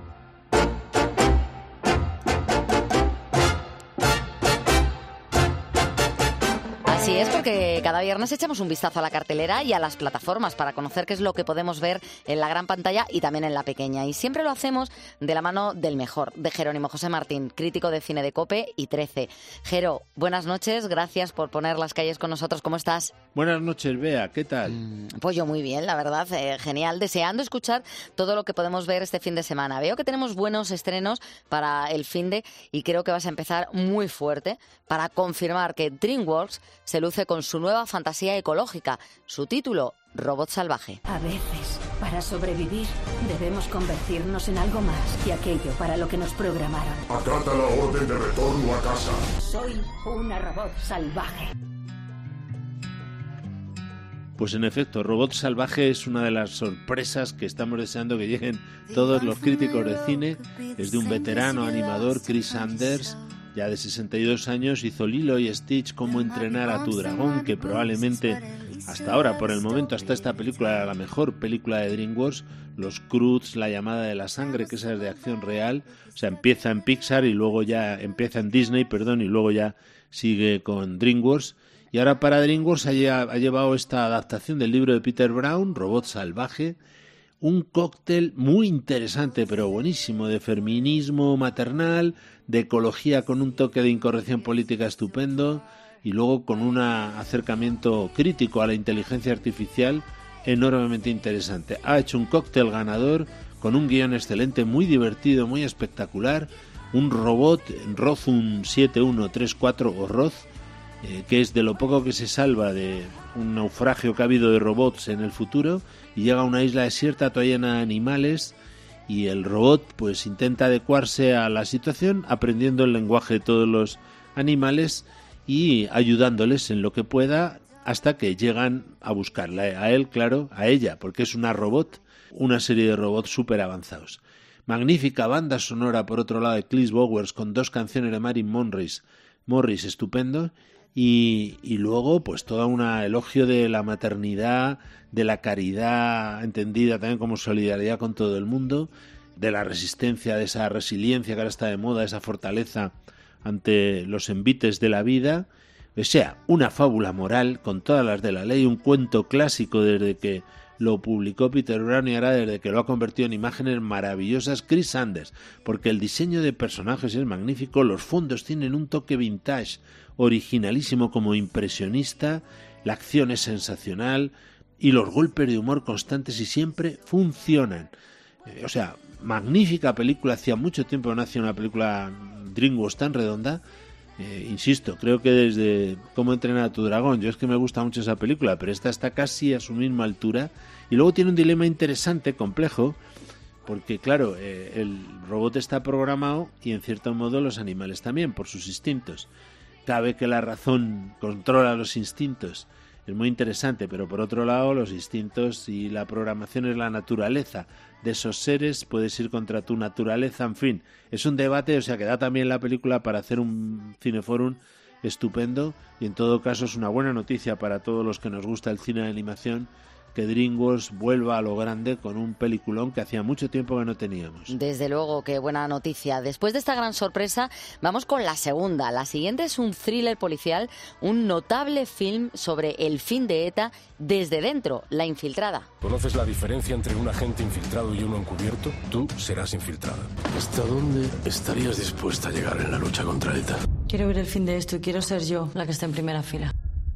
Así es, porque cada viernes echamos un vistazo a la cartelera y a las plataformas para conocer qué es lo que podemos ver en la gran pantalla y también en la pequeña. Y siempre lo hacemos de la mano del mejor, de Jerónimo José Martín, crítico de cine de COPE y trece. Jero, buenas noches, gracias por poner las calles con nosotros. ¿Cómo estás? Buenas noches, Bea, ¿qué tal? Pues yo muy bien, la verdad, eh, genial, deseando escuchar todo lo que podemos ver este fin de semana. Veo que tenemos buenos estrenos para el fin de y creo que vas a empezar muy fuerte para confirmar que DreamWorks se luce con su nueva fantasía ecológica. Su título, Robot Salvaje. A veces, para sobrevivir, debemos convertirnos en algo más que aquello para lo que nos programaron. Acata la orden de retorno a casa. Soy una robot salvaje. Pues en efecto, Robot Salvaje es una de las sorpresas que estamos deseando que lleguen todos los críticos de cine. Es de un veterano animador, Chris Anders, ya de sesenta y dos años, hizo Lilo y Stitch, Cómo entrenar a tu dragón, que probablemente hasta ahora, por el momento, hasta esta película era la mejor película de DreamWorks. Los Croods, La llamada de la sangre, que esa es de acción real. O sea, empieza en Pixar y luego ya empieza en Disney, perdón, y luego ya sigue con DreamWorks. Y ahora para DreamWorks ha lle- ha llevado esta adaptación del libro de Peter Brown, Robot Salvaje, un cóctel muy interesante pero buenísimo de feminismo maternal, de ecología con un toque de incorrección política estupendo y luego con un acercamiento crítico a la inteligencia artificial enormemente interesante. Ha hecho un cóctel ganador con un guión excelente, muy divertido, muy espectacular, un robot, Rozun siete uno tres cuatro o Roz, eh, que es de lo poco que se salva de un naufragio que ha habido de robots en el futuro y llega a una isla desierta toda llena de animales y el robot pues intenta adecuarse a la situación aprendiendo el lenguaje de todos los animales y ayudándoles en lo que pueda hasta que llegan a buscarla, a él, claro, a ella, porque es una robot, una serie de robots súper avanzados. Magnífica banda sonora, por otro lado, de Chris Bowers, con dos canciones de Marilyn Monroe Morris estupendo. Y, y luego pues todo un elogio de la maternidad, de la caridad entendida también como solidaridad con todo el mundo, de la resistencia, de esa resiliencia que ahora está de moda, esa fortaleza ante los envites de la vida. O sea, una fábula moral con todas las de la ley, un cuento clásico desde que lo publicó Peter Brown y ahora desde que lo ha convertido en imágenes maravillosas Chris Sanders, porque el diseño de personajes es magnífico, los fondos tienen un toque vintage, originalísimo como impresionista, la acción es sensacional y los golpes de humor constantes y siempre funcionan. Eh, o sea, magnífica película, hacía mucho tiempo que no hacía una película DreamWorks tan redonda. Eh, insisto, creo que desde Cómo entrenar a tu dragón, yo es que me gusta mucho esa película, pero esta está casi a su misma altura y luego tiene un dilema interesante, complejo, porque claro, eh, el robot está programado y en cierto modo los animales también, por sus instintos. Cabe que la razón controla los instintos, es muy interesante, pero por otro lado los instintos y la programación es la naturaleza de esos seres, puedes ir contra tu naturaleza, en fin, es un debate, o sea que da también la película para hacer un cineforum estupendo y en todo caso es una buena noticia para todos los que nos gusta el cine de animación que DreamWorks vuelva a lo grande con un peliculón que hacía mucho tiempo que no teníamos. Desde luego, qué buena noticia. Después de esta gran sorpresa, vamos con la segunda. La siguiente es un thriller policial, un notable film sobre el fin de ETA desde dentro, La Infiltrada. ¿Conoces la diferencia entre un agente infiltrado y uno encubierto? Tú serás infiltrada. ¿Hasta dónde estarías dispuesta a llegar en la lucha contra ETA? Quiero ver el fin de esto y quiero ser yo la que está en primera fila.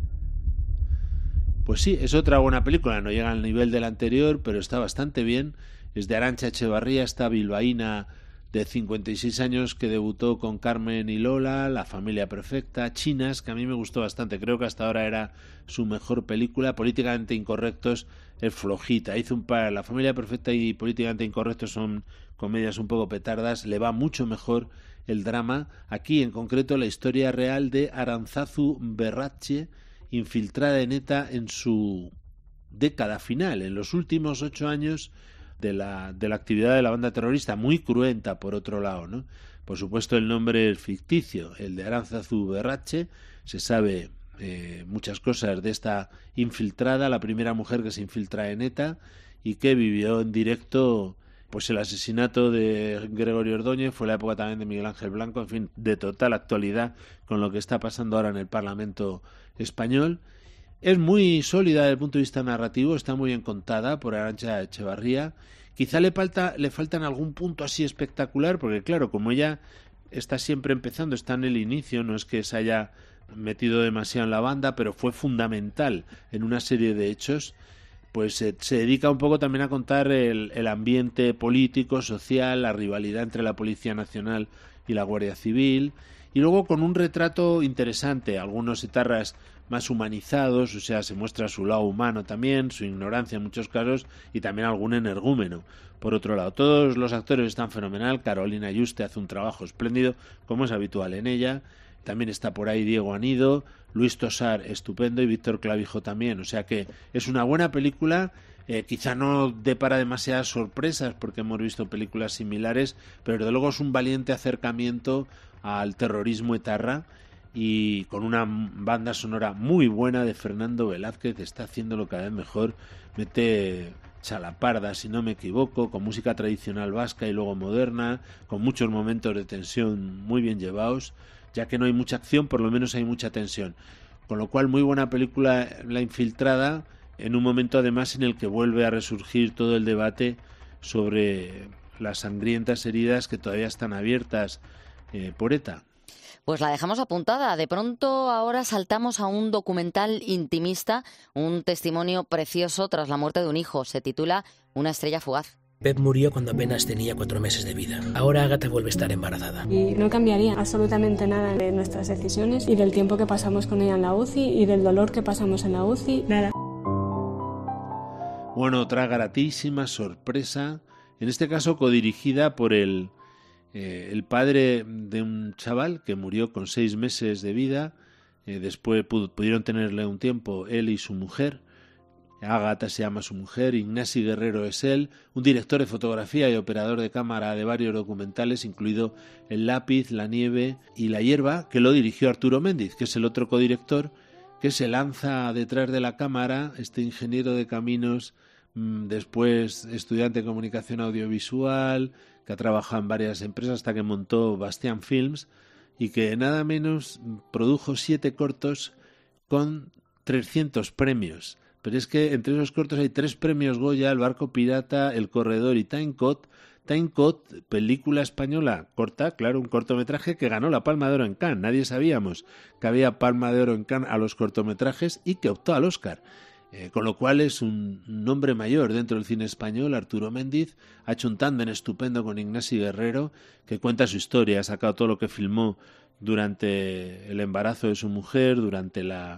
Pues sí, es otra buena película, no llega al nivel del anterior, pero está bastante bien. Es de Arantxa Echevarría, esta bilbaína de cincuenta y seis años que debutó con Carmen y Lola, La familia perfecta, Chinas, que a mí me gustó bastante, creo que hasta ahora era su mejor película. Políticamente incorrectos es flojita, hizo un par, La familia perfecta y Políticamente incorrectos son comedias un poco petardas, le va mucho mejor el drama. Aquí en concreto la historia real de Arantzazu Berratxe, infiltrada en ETA en su década final, en los últimos ocho años de la, de la actividad de la banda terrorista, muy cruenta por otro lado, ¿no? Por supuesto el nombre es ficticio, el de Arantzazu Berratxe, se sabe eh, muchas cosas de esta infiltrada, la primera mujer que se infiltra en ETA y que vivió en directo pues el asesinato de Gregorio Ordóñez, fue la época también de Miguel Ángel Blanco, en fin, de total actualidad con lo que está pasando ahora en el Parlamento español. Es muy sólida desde el punto de vista narrativo, está muy bien contada por Arantxa Echevarría. Quizá le falta, le faltan algún punto así espectacular, porque claro, como ella está siempre empezando, está en el inicio, no es que se haya metido demasiado en la banda, pero fue fundamental en una serie de hechos, pues se, se dedica un poco también a contar el, el ambiente político, social, la rivalidad entre la Policía Nacional y la Guardia Civil, y luego con un retrato interesante, algunos etarras más humanizados, o sea, se muestra su lado humano también, su ignorancia en muchos casos, y también algún energúmeno. Por otro lado, todos los actores están fenomenal, Carolina Yuste hace un trabajo espléndido, como es habitual en ella, también está por ahí Diego Anido, Luis Tosar estupendo y Víctor Clavijo también, o sea que es una buena película, eh, quizá no depara demasiadas sorpresas porque hemos visto películas similares, pero desde luego es un valiente acercamiento al terrorismo etarra y con una banda sonora muy buena de Fernando Velázquez, está haciéndolo cada vez mejor, mete chalaparda si no me equivoco, con música tradicional vasca y luego moderna, con muchos momentos de tensión muy bien llevados, ya que no hay mucha acción, por lo menos hay mucha tensión. Con lo cual, muy buena película La Infiltrada, en un momento además en el que vuelve a resurgir todo el debate sobre las sangrientas heridas que todavía están abiertas eh, por ETA. Pues la dejamos apuntada. De pronto ahora saltamos a un documental intimista, un testimonio precioso tras la muerte de un hijo. Se titula Una estrella fugaz. Pep murió cuando apenas tenía cuatro meses de vida. Ahora Agatha vuelve a estar embarazada. Y no cambiaría absolutamente nada de nuestras decisiones y del tiempo que pasamos con ella en la U C I y del dolor que pasamos en la U C I, nada. Bueno, otra gratísima sorpresa, en este caso codirigida por el, eh, el padre de un chaval que murió con seis meses de vida, eh, después pud- pudieron tenerle un tiempo él y su mujer. Ágata se llama su mujer, Ignasi Guerrero es él, un director de fotografía y operador de cámara de varios documentales, incluido El lápiz, La nieve y La hierba, que lo dirigió Arturo Méndiz, que es el otro codirector, que se lanza detrás de la cámara, este ingeniero de caminos, después estudiante de comunicación audiovisual, que ha trabajado en varias empresas hasta que montó Bastián Films, y que nada menos produjo siete cortos con trescientos premios. Pero es que entre esos cortos hay tres premios Goya: El barco pirata, El corredor y Timecode. Timecode, película española corta, claro, un cortometraje que ganó la Palma de Oro en Cannes. Nadie sabíamos que había Palma de Oro en Cannes a los cortometrajes y que optó al Oscar. Eh, con lo cual es un nombre mayor dentro del cine español. Arturo Méndiz ha hecho un tándem estupendo con Ignasi Guerrero, que cuenta su historia, ha sacado todo lo que filmó durante el embarazo de su mujer, durante la...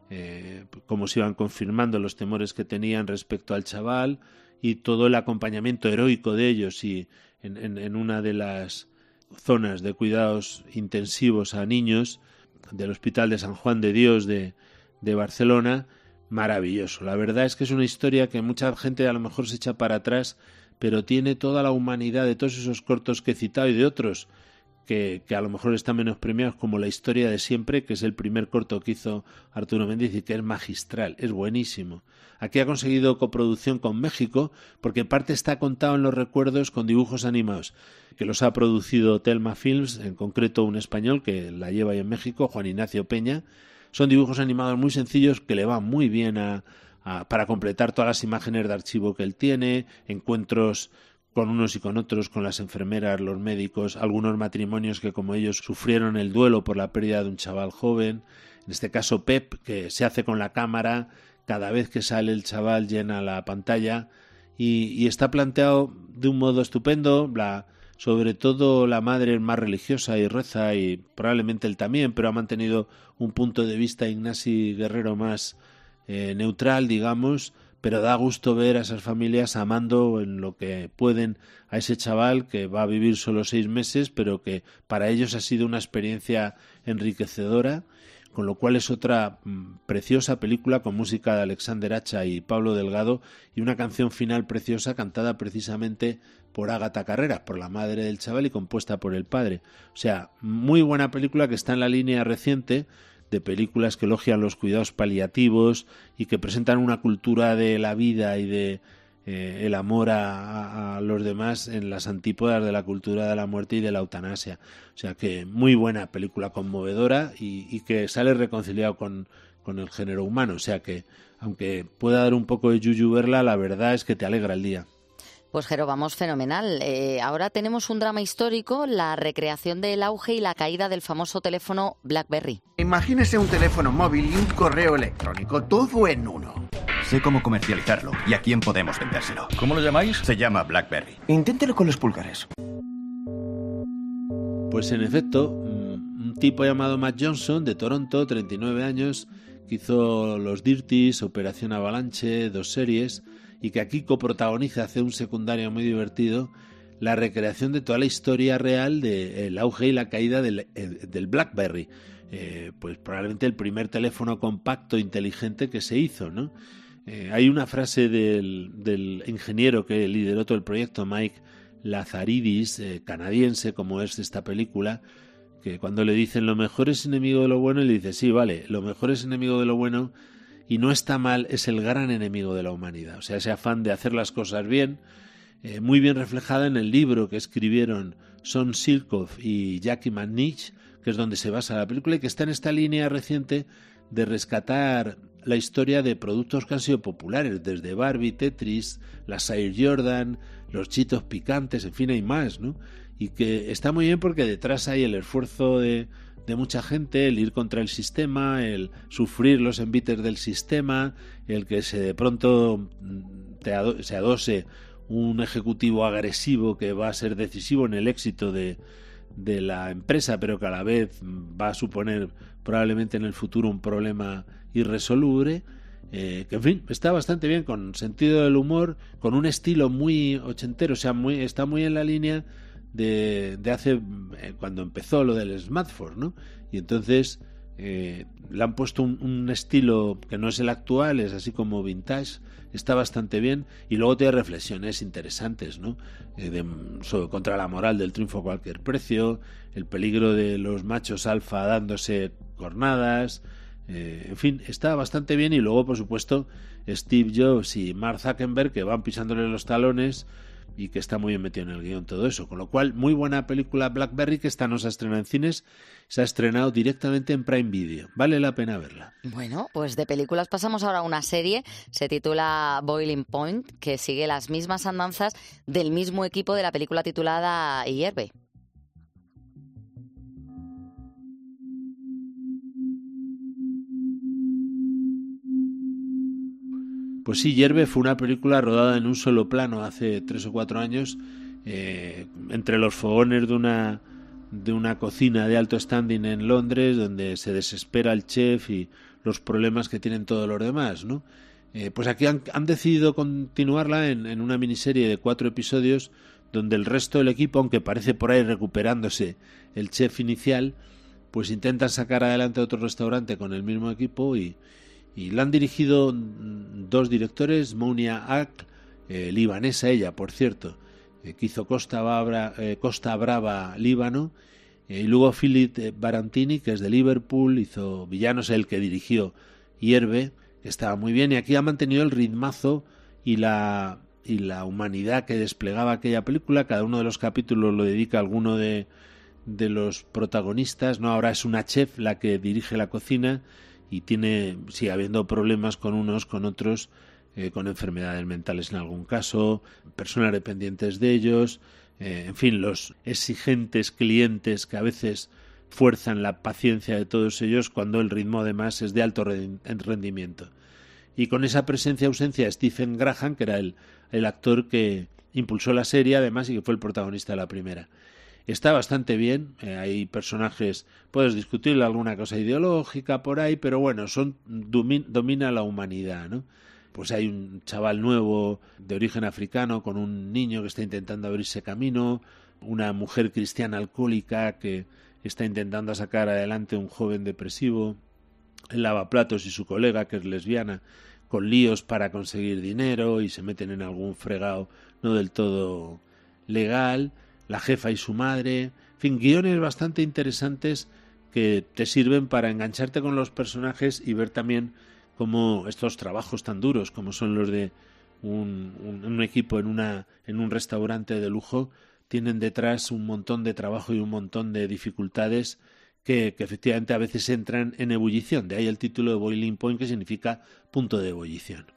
Eh, cómo se iban confirmando los temores que tenían respecto al chaval y todo el acompañamiento heroico de ellos, y en, en, en una de las zonas de cuidados intensivos a niños del Hospital de San Juan de Dios de, de Barcelona. Maravilloso. La verdad es que es una historia que mucha gente a lo mejor se echa para atrás, pero tiene toda la humanidad de todos esos cortos que he citado y de otros Que, que a lo mejor están menos premiados, como La historia de siempre, que es el primer corto que hizo Arturo Méndiz y que es magistral, es buenísimo. Aquí ha conseguido coproducción con México, porque parte está contado en los recuerdos con dibujos animados, que los ha producido Telma Films, en concreto un español que la lleva ahí en México, Juan Ignacio Peña. Son dibujos animados muy sencillos que le van muy bien a, a, para completar todas las imágenes de archivo que él tiene, encuentros con unos y con otros, con las enfermeras, los médicos, algunos matrimonios que como ellos sufrieron el duelo por la pérdida de un chaval joven. En este caso Pep, que se hace con la cámara, cada vez que sale el chaval llena la pantalla, y, y está planteado de un modo estupendo. La, sobre todo la madre es más religiosa y reza, y probablemente él también, pero ha mantenido un punto de vista Ignasi Guerrero más eh, neutral, digamos. Pero da gusto ver a esas familias amando en lo que pueden a ese chaval que va a vivir solo seis meses, pero que para ellos ha sido una experiencia enriquecedora, con lo cual es otra mmm, preciosa película con música de Alexander Hacha y Pablo Delgado, y una canción final preciosa cantada precisamente por Ágata Carrera, por la madre del chaval, y compuesta por el padre. O sea, muy buena película que está en la línea reciente de películas que elogian los cuidados paliativos y que presentan una cultura de la vida y de eh, el amor a, a los demás en las antípodas de la cultura de la muerte y de la eutanasia. O sea que muy buena película, conmovedora, y, y que sale reconciliado con, con el género humano. O sea que, aunque pueda dar un poco de yuyu verla, la verdad es que te alegra el día. Pues Jero, vamos fenomenal. Eh, ahora tenemos un drama histórico, la recreación del auge y la caída del famoso teléfono BlackBerry. Imagínese un teléfono móvil y un correo electrónico, todo en uno. Sé cómo comercializarlo y a quién podemos vendérselo. ¿Cómo lo llamáis? Se llama BlackBerry. Inténtelo con los pulgares. Pues en efecto, un tipo llamado Matt Johnson, de Toronto, treinta y nueve años, que hizo Los Dirties, Operación Avalanche, dos series, y que aquí coprotagoniza, hace un secundario muy divertido, la recreación de toda la historia real del auge y la caída del, del BlackBerry. Eh, pues probablemente el primer teléfono compacto inteligente que se hizo, ¿no? Eh, hay una frase del, del ingeniero que lideró todo el proyecto, Mike Lazaridis, eh, canadiense, como es esta película, que cuando le dicen lo mejor es enemigo de lo bueno, él dice, sí, vale, lo mejor es enemigo de lo bueno, y no está mal, es el gran enemigo de la humanidad. O sea, ese afán de hacer las cosas bien, eh, muy bien reflejada en el libro que escribieron Son Silkoff y Jackie McNish, que es donde se basa la película, y que está en esta línea reciente de rescatar la historia de productos que han sido populares, desde Barbie, Tetris, las Air Jordan, los Cheetos picantes, en fin, hay más, ¿no? Y que está muy bien porque detrás hay el esfuerzo de... de mucha gente, el ir contra el sistema, el sufrir los envites del sistema, el que se de pronto te ado- se adose un ejecutivo agresivo que va a ser decisivo en el éxito de, de la empresa, pero que a la vez va a suponer probablemente en el futuro un problema irresoluble, eh, que en fin, está bastante bien, con sentido del humor, con un estilo muy ochentero, o sea, muy, está muy en la línea de, de hace, eh, cuando empezó lo del smartphone, ¿no? Y entonces Eh, le han puesto un, un estilo que no es el actual, es así como vintage, está bastante bien, y luego tiene reflexiones interesantes, ¿no? Eh, de, sobre, contra la moral del triunfo a cualquier precio, el peligro de los machos alfa dándose cornadas, eh, en fin, está bastante bien. Y luego, por supuesto, Steve Jobs y Mark Zuckerberg, que van pisándole los talones y que está muy bien metido en el guión todo eso. Con lo cual, muy buena película BlackBerry, que esta no se ha estrenado en cines, se ha estrenado directamente en Prime Video. Vale la pena verla. Bueno, pues de películas pasamos ahora a una serie, se titula Boiling Point, que sigue las mismas andanzas del mismo equipo de la película titulada Hierve. Pues sí, Hierve fue una película rodada en un solo plano hace tres o cuatro años, eh, entre los fogones de una, de una cocina de alto standing en Londres, donde se desespera el chef y los problemas que tienen todos los demás, ¿no? Eh, pues aquí han, han decidido continuarla en, en una miniserie de cuatro episodios, donde el resto del equipo, aunque parece por ahí recuperándose el chef inicial, pues intentan sacar adelante otro restaurante con el mismo equipo. y Y la han dirigido dos directores, Mounia Ak, eh, libanesa ella, por cierto, eh, que hizo Costa Brava, eh, Costa Brava, Líbano, eh, y luego Philip Barantini, que es de Liverpool, hizo Villanos, el que dirigió Hierve, que estaba muy bien, y aquí ha mantenido el ritmazo y la, y la humanidad que desplegaba aquella película. Cada uno de los capítulos lo dedica a alguno de, de los protagonistas, ¿no? Ahora es una chef la que dirige la cocina, y tiene, sigue habiendo problemas con unos, con otros, eh, con enfermedades mentales en algún caso, personas dependientes de ellos, eh, en fin, los exigentes clientes que a veces fuerzan la paciencia de todos ellos cuando el ritmo además es de alto rendimiento. Y con esa presencia y ausencia de Stephen Graham, que era el, el actor que impulsó la serie además y que fue el protagonista de la primera. Está bastante bien, eh, hay personajes, puedes discutir alguna cosa ideológica por ahí, pero bueno, son domin, domina la humanidad, ¿no? Pues hay un chaval nuevo de origen africano con un niño que está intentando abrirse camino, una mujer cristiana alcohólica que está intentando sacar adelante un joven depresivo, el lavaplatos y su colega, que es lesbiana, con líos para conseguir dinero y se meten en algún fregado no del todo legal, la jefa y su madre, en fin, guiones bastante interesantes que te sirven para engancharte con los personajes y ver también cómo estos trabajos tan duros como son los de un, un, un equipo en, una, en un restaurante de lujo tienen detrás un montón de trabajo y un montón de dificultades que, que efectivamente a veces entran en ebullición. De ahí el título de Boiling Point, que significa punto de ebullición.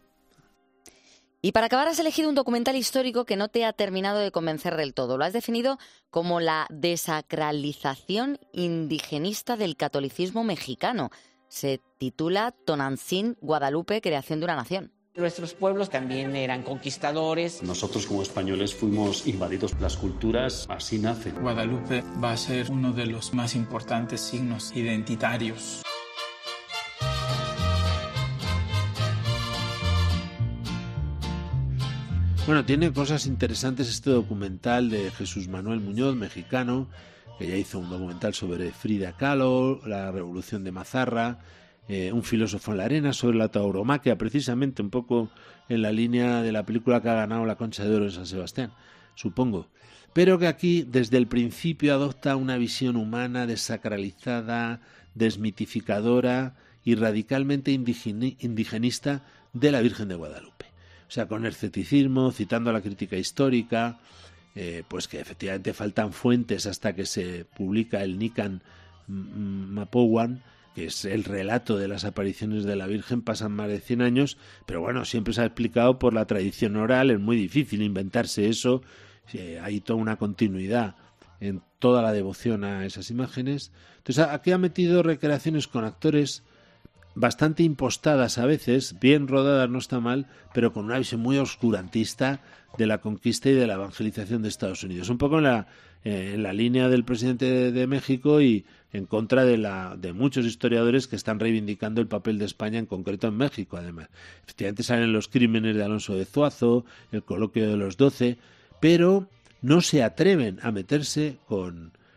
Y para acabar has elegido un documental histórico que no te ha terminado de convencer del todo. Lo has definido como la desacralización indigenista del catolicismo mexicano. Se titula Tonantzin, Guadalupe, creación de una nación. Nuestros pueblos también eran conquistadores. Nosotros como españoles fuimos invadidos. Las culturas así nacen. Guadalupe va a ser uno de los más importantes signos identitarios. Bueno, tiene cosas interesantes este documental de Jesús Manuel Muñoz, mexicano, que ya hizo un documental sobre Frida Kahlo, la Revolución de Mazarra, eh, un filósofo en la arena, sobre la tauromaquia, precisamente un poco en la línea de la película que ha ganado la Concha de Oro de San Sebastián, supongo. Pero que aquí, desde el principio, adopta una visión humana desacralizada, desmitificadora y radicalmente indigenista de la Virgen de Guadalupe. O sea, con escepticismo, citando a la crítica histórica, eh, pues que efectivamente faltan fuentes hasta que se publica el Nican Mapowan, que es el relato de las apariciones de la Virgen, pasan más de cien años, pero bueno, siempre se ha explicado por la tradición oral, es muy difícil inventarse eso, eh, hay toda una continuidad en toda la devoción a esas imágenes. Entonces aquí ha metido recreaciones con actores bastante impostadas a veces, bien rodadas no está mal, pero con una visión muy oscurantista de la conquista y de la evangelización de Estados Unidos. Un poco en la, eh, en la línea del presidente de, de México y en contra de, la, de muchos historiadores que están reivindicando el papel de España, en concreto en México, además. Efectivamente salen los crímenes de Alonso de Zuazo, el coloquio de los doce, pero no se atreven a meterse con,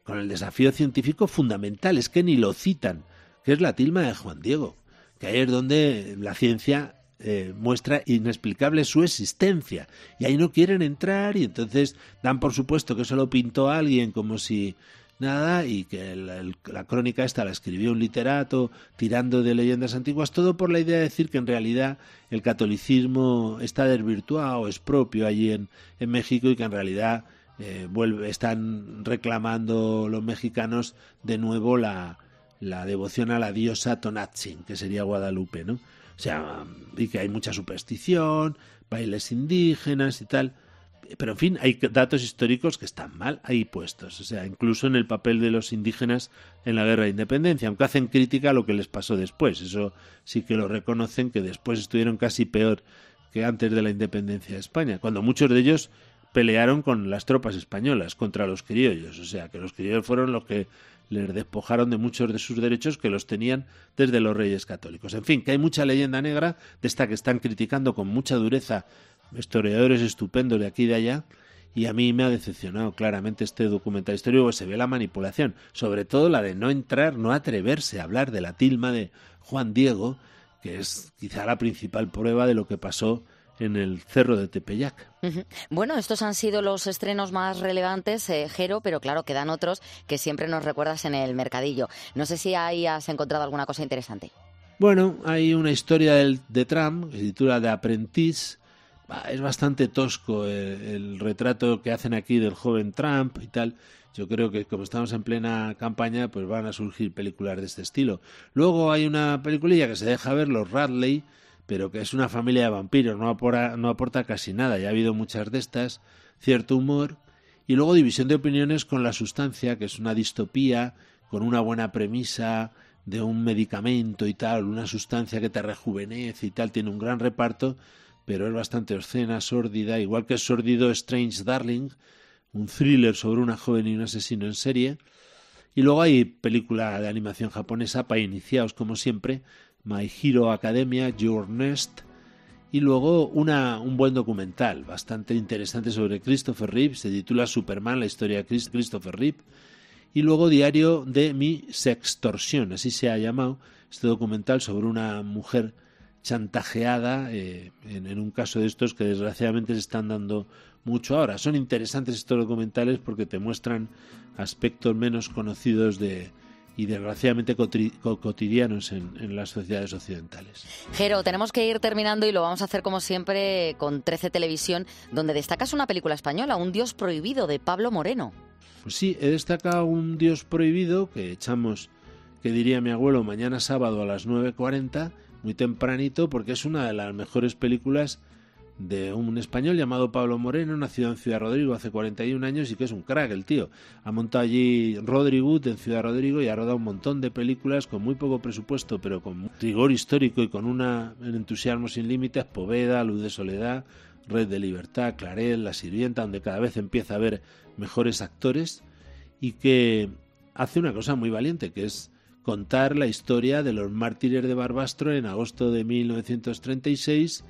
con el desafío científico fundamental, es que ni lo citan, que es la tilma de Juan Diego, que ahí es donde la ciencia eh, muestra inexplicable su existencia, y ahí no quieren entrar, y entonces dan por supuesto que eso lo pintó alguien como si nada, y que el, el, la crónica esta la escribió un literato tirando de leyendas antiguas, todo por la idea de decir que en realidad el catolicismo está desvirtuado, es propio allí en, en México, y que en realidad eh, vuelve, están reclamando los mexicanos de nuevo la, la devoción a la diosa Tonatzin, que sería Guadalupe, ¿no? O sea, y que hay mucha superstición, bailes indígenas y tal. Pero en fin, hay datos históricos que están mal ahí puestos, o sea, incluso en el papel de los indígenas en la guerra de independencia, aunque hacen crítica a lo que les pasó después, eso sí que lo reconocen, que después estuvieron casi peor que antes de la independencia de España, cuando muchos de ellos pelearon con las tropas españolas contra los criollos, o sea, que los criollos fueron los que les despojaron de muchos de sus derechos que los tenían desde los reyes católicos. En fin, que hay mucha leyenda negra de esta que están criticando con mucha dureza historiadores estupendos de aquí y de allá, y a mí me ha decepcionado claramente este documental histórico, se ve la manipulación, sobre todo la de no entrar, no atreverse a hablar de la tilma de Juan Diego, que es quizá la principal prueba de lo que pasó en el Cerro de Tepeyac. Uh-huh. Bueno, estos han sido los estrenos más relevantes, eh, Jero, pero claro, quedan otros que siempre nos recuerdas en el mercadillo. No sé si ahí has encontrado alguna cosa interesante. Bueno, hay una historia del, de Trump que se titula The Apprentice. Es bastante tosco el, el retrato que hacen aquí del joven Trump y tal. Yo creo que como estamos en plena campaña, pues van a surgir películas de este estilo. Luego hay una peliculilla que se deja ver, Los Radley, pero que es una familia de vampiros, no aporta, no aporta casi nada. Ya ha habido muchas de estas, cierto humor. Y luego división de opiniones con La Sustancia, que es una distopía con una buena premisa de un medicamento y tal, una sustancia que te rejuvenece y tal, tiene un gran reparto, pero es bastante obscena, sórdida, igual que es sórdido Strange Darling, un thriller sobre una joven y un asesino en serie. Y luego hay película de animación japonesa para iniciados, como siempre, My Hero Academia, Your Nest, y luego una, un buen documental bastante interesante sobre Christopher Reeve, se titula Superman, la historia de Christopher Reeve, y luego Diario de mi Sextorsión, así se ha llamado este documental sobre una mujer chantajeada eh, en, en un caso de estos que desgraciadamente se están dando mucho ahora. Son interesantes estos documentales porque te muestran aspectos menos conocidos de y desgraciadamente cotidianos en, en las sociedades occidentales. Jero, tenemos que ir terminando y lo vamos a hacer como siempre con trece Televisión, donde destacas una película española, Un Dios prohibido, de Pablo Moreno. Pues sí, he destacado Un Dios prohibido, que echamos, que diría mi abuelo, mañana sábado a las nueve cuarenta, muy tempranito, porque es una de las mejores películas de un español llamado Pablo Moreno, nacido en Ciudad Rodrigo hace cuarenta y un años y que es un crack el tío. Ha montado allí Rodrigood en Ciudad Rodrigo y ha rodado un montón de películas con muy poco presupuesto, pero con rigor histórico y con una, un entusiasmo sin límites. Poveda, Luz de Soledad, Red de Libertad, Clarel, La Sirvienta, donde cada vez empieza a haber mejores actores, y que hace una cosa muy valiente, que es contar la historia de los mártires de Barbastro en agosto de mil novecientos treinta y seis,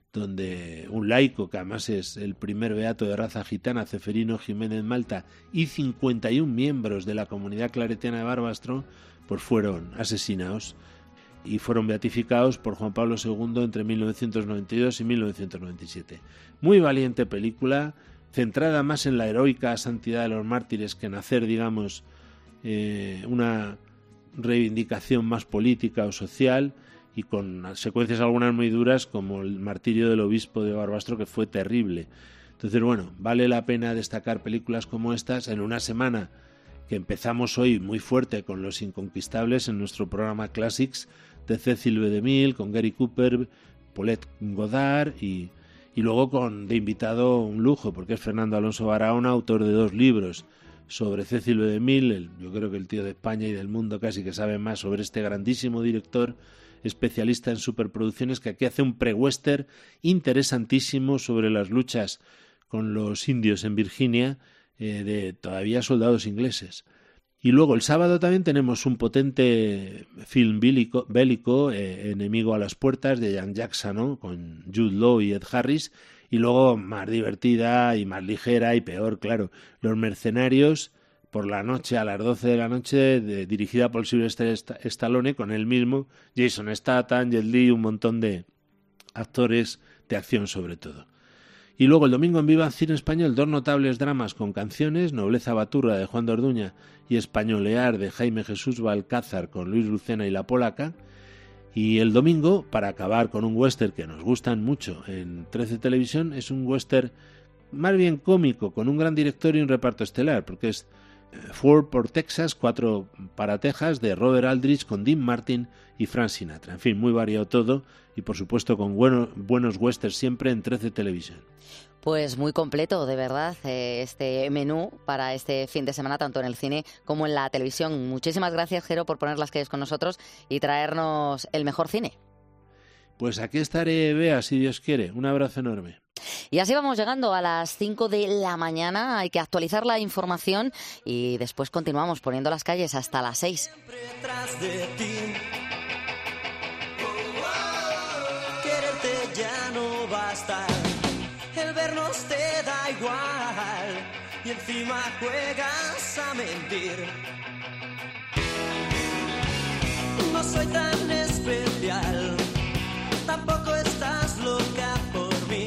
donde un laico, que además es el primer beato de raza gitana, Ceferino Jiménez Malta, y cincuenta y un miembros de la comunidad claretiana de Barbastro, pues fueron asesinados y fueron beatificados por Juan Pablo segundo entre mil novecientos noventa y dos y mil novecientos noventa y siete. Muy valiente película, centrada más en la heroica santidad de los mártires que en hacer, digamos, eh, una reivindicación más política o social, y con secuencias algunas muy duras, como el martirio del obispo de Barbastro, que fue terrible. Entonces, bueno, vale la pena destacar películas como estas en una semana que empezamos hoy muy fuerte con Los Inconquistables en nuestro programa Classics de Cecil B. DeMille, con Gary Cooper, Paulette Goddard, y, y luego con de invitado un lujo, porque es Fernando Alonso Barahona, autor de dos libros sobre Cecil B. DeMille. El, yo creo que el tío de España y del mundo casi que sabe más sobre este grandísimo director, especialista en superproducciones, que aquí hace un pre-western interesantísimo sobre las luchas con los indios en Virginia, eh, de todavía soldados ingleses. Y luego el sábado también tenemos un potente film bélico, bélico eh, Enemigo a las puertas, de Jean Jackson, ¿no?, con Jude Law y Ed Harris, y luego más divertida y más ligera y peor, claro, Los Mercenarios, por la noche, a las doce de la noche, de, dirigida por Sylvester Stallone, con él mismo, Jason Statham, Jet Li, un montón de actores de acción sobre todo. Y luego el domingo en Viva Cine Español, dos notables dramas con canciones, Nobleza Baturra de Juan de Orduña y Españolear de Jaime Jesús Valcázar con Luis Lucena y La Polaca. Y el domingo, para acabar con un western que nos gustan mucho en trece Televisión, es un western más bien cómico, con un gran director y un reparto estelar, porque es Ford por Texas, Cuatro para Texas, de Robert Aldrich, con Dean Martin y Frank Sinatra. En fin, muy variado todo, y por supuesto con bueno, buenos westerns siempre en trece Televisión. Pues muy completo, de verdad, eh, este menú para este fin de semana, tanto en el cine como en la televisión. Muchísimas gracias, Jero, por poner las calles con nosotros y traernos el mejor cine. Pues aquí estaré, Bea, si Dios quiere. Un abrazo enorme. Y así vamos llegando a las cinco de la mañana. Hay que actualizar la información y después continuamos poniendo las calles hasta las seis. Quererte ya no basta, el vernos te da igual y encima juegas a mentir. No soy tan especial, tampoco estás loca por mí.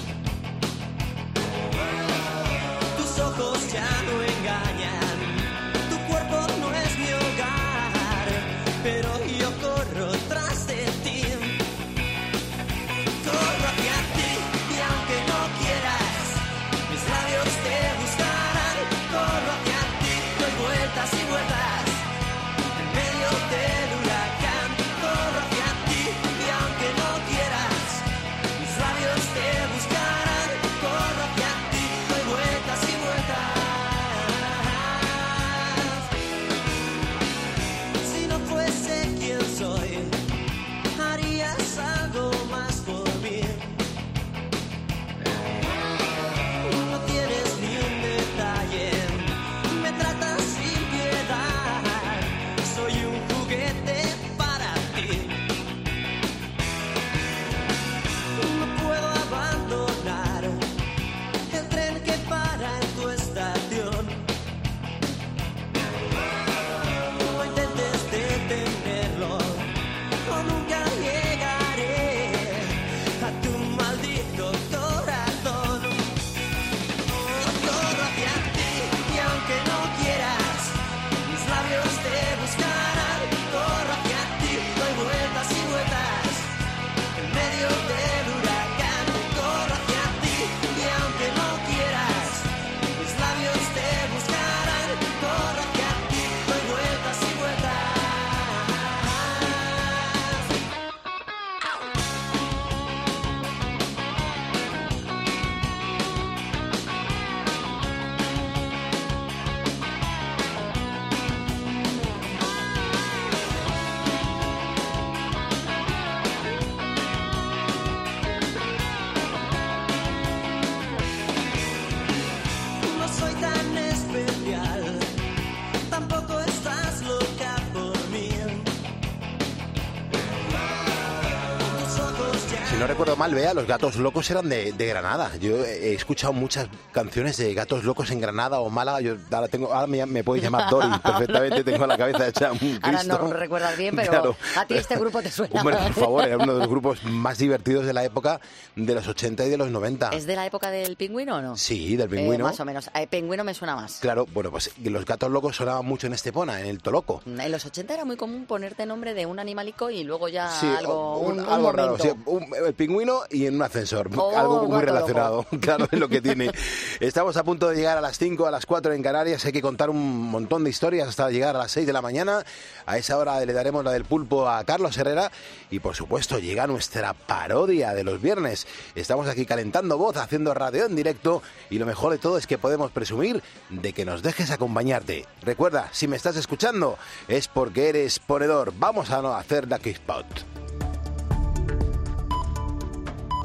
Tus ojos ya no engañan, tu cuerpo no es mi hogar, pero yo corro tras de ti. Corro hacia ti y aunque no quieras, mis labios te buscarán. Corro hacia ti, doy vueltas y vueltas en medio del huracán. Corro hacia ti y aunque no quieras, mis labios te buscarán. Corro hacia ti, doy vueltas y vueltas. Si no fuese quien soy, harías algo más por mí. No tienes ni un detalle, me tratas sin piedad. Soy un juguete para ti. No puedo abandonar el tren que para en tu estación. No intentes detenerlo, o nunca llegaré a tu maldito corazón. Corro hacia ti y aunque no quieras, mis labios te buscarán. Corro hacia ti, doy vueltas y vueltas en medio del huracán. Corro hacia ti y aunque no quieras, mis labios te buscarán. Corro hacia ti, doy vueltas y vueltas. No soy tan especial, tampoco estás loca por mí. Tus ojos ya. Si no recuerdo mal, Bea, los Gatos Locos eran de, de Granada. Yo he escuchado muchas canciones de Gatos Locos en Granada o Málaga. Yo ahora tengo, ahora me, me podéis llamar Dori perfectamente. Tengo la cabeza hecha un Cristo. Ahora no recuerdas bien, pero Claro. a ti este grupo te suena. Hombre, por favor, era uno de los grupos más divertidos de la época de los ochenta y de los noventa. ¿Es de la época del Pingüino o no? Sí, del Eh, Pingüino. más o menos. Eh, Pingüino me suena más. Claro, bueno, pues los Gatos Locos sonaban mucho en Estepona, en el Toloco. En los ochenta era muy común ponerte nombre de un animalico y luego ya Sí, algo, un- un, un algo raro. momento. Sí, un- el Pingüino y en un ascensor. Oh, algo muy Gato relacionado. Claro, es lo que tiene. Estamos a punto de llegar a las cinco, a las cuatro en Canarias. Hay que contar un montón de historias hasta llegar a las seis de la mañana. A esa hora le daremos la del pulpo a Carlos Herrera. Y por supuesto, llega nuestra parodia de los viernes. Estamos aquí calentando voz, haciendo radio en directo. Y lo mejor de todo es que podemos presumir de que nos dejes acompañarte. Recuerda, si me estás escuchando, es porque eres ponedor. Vamos a no hacer Lucky Spot.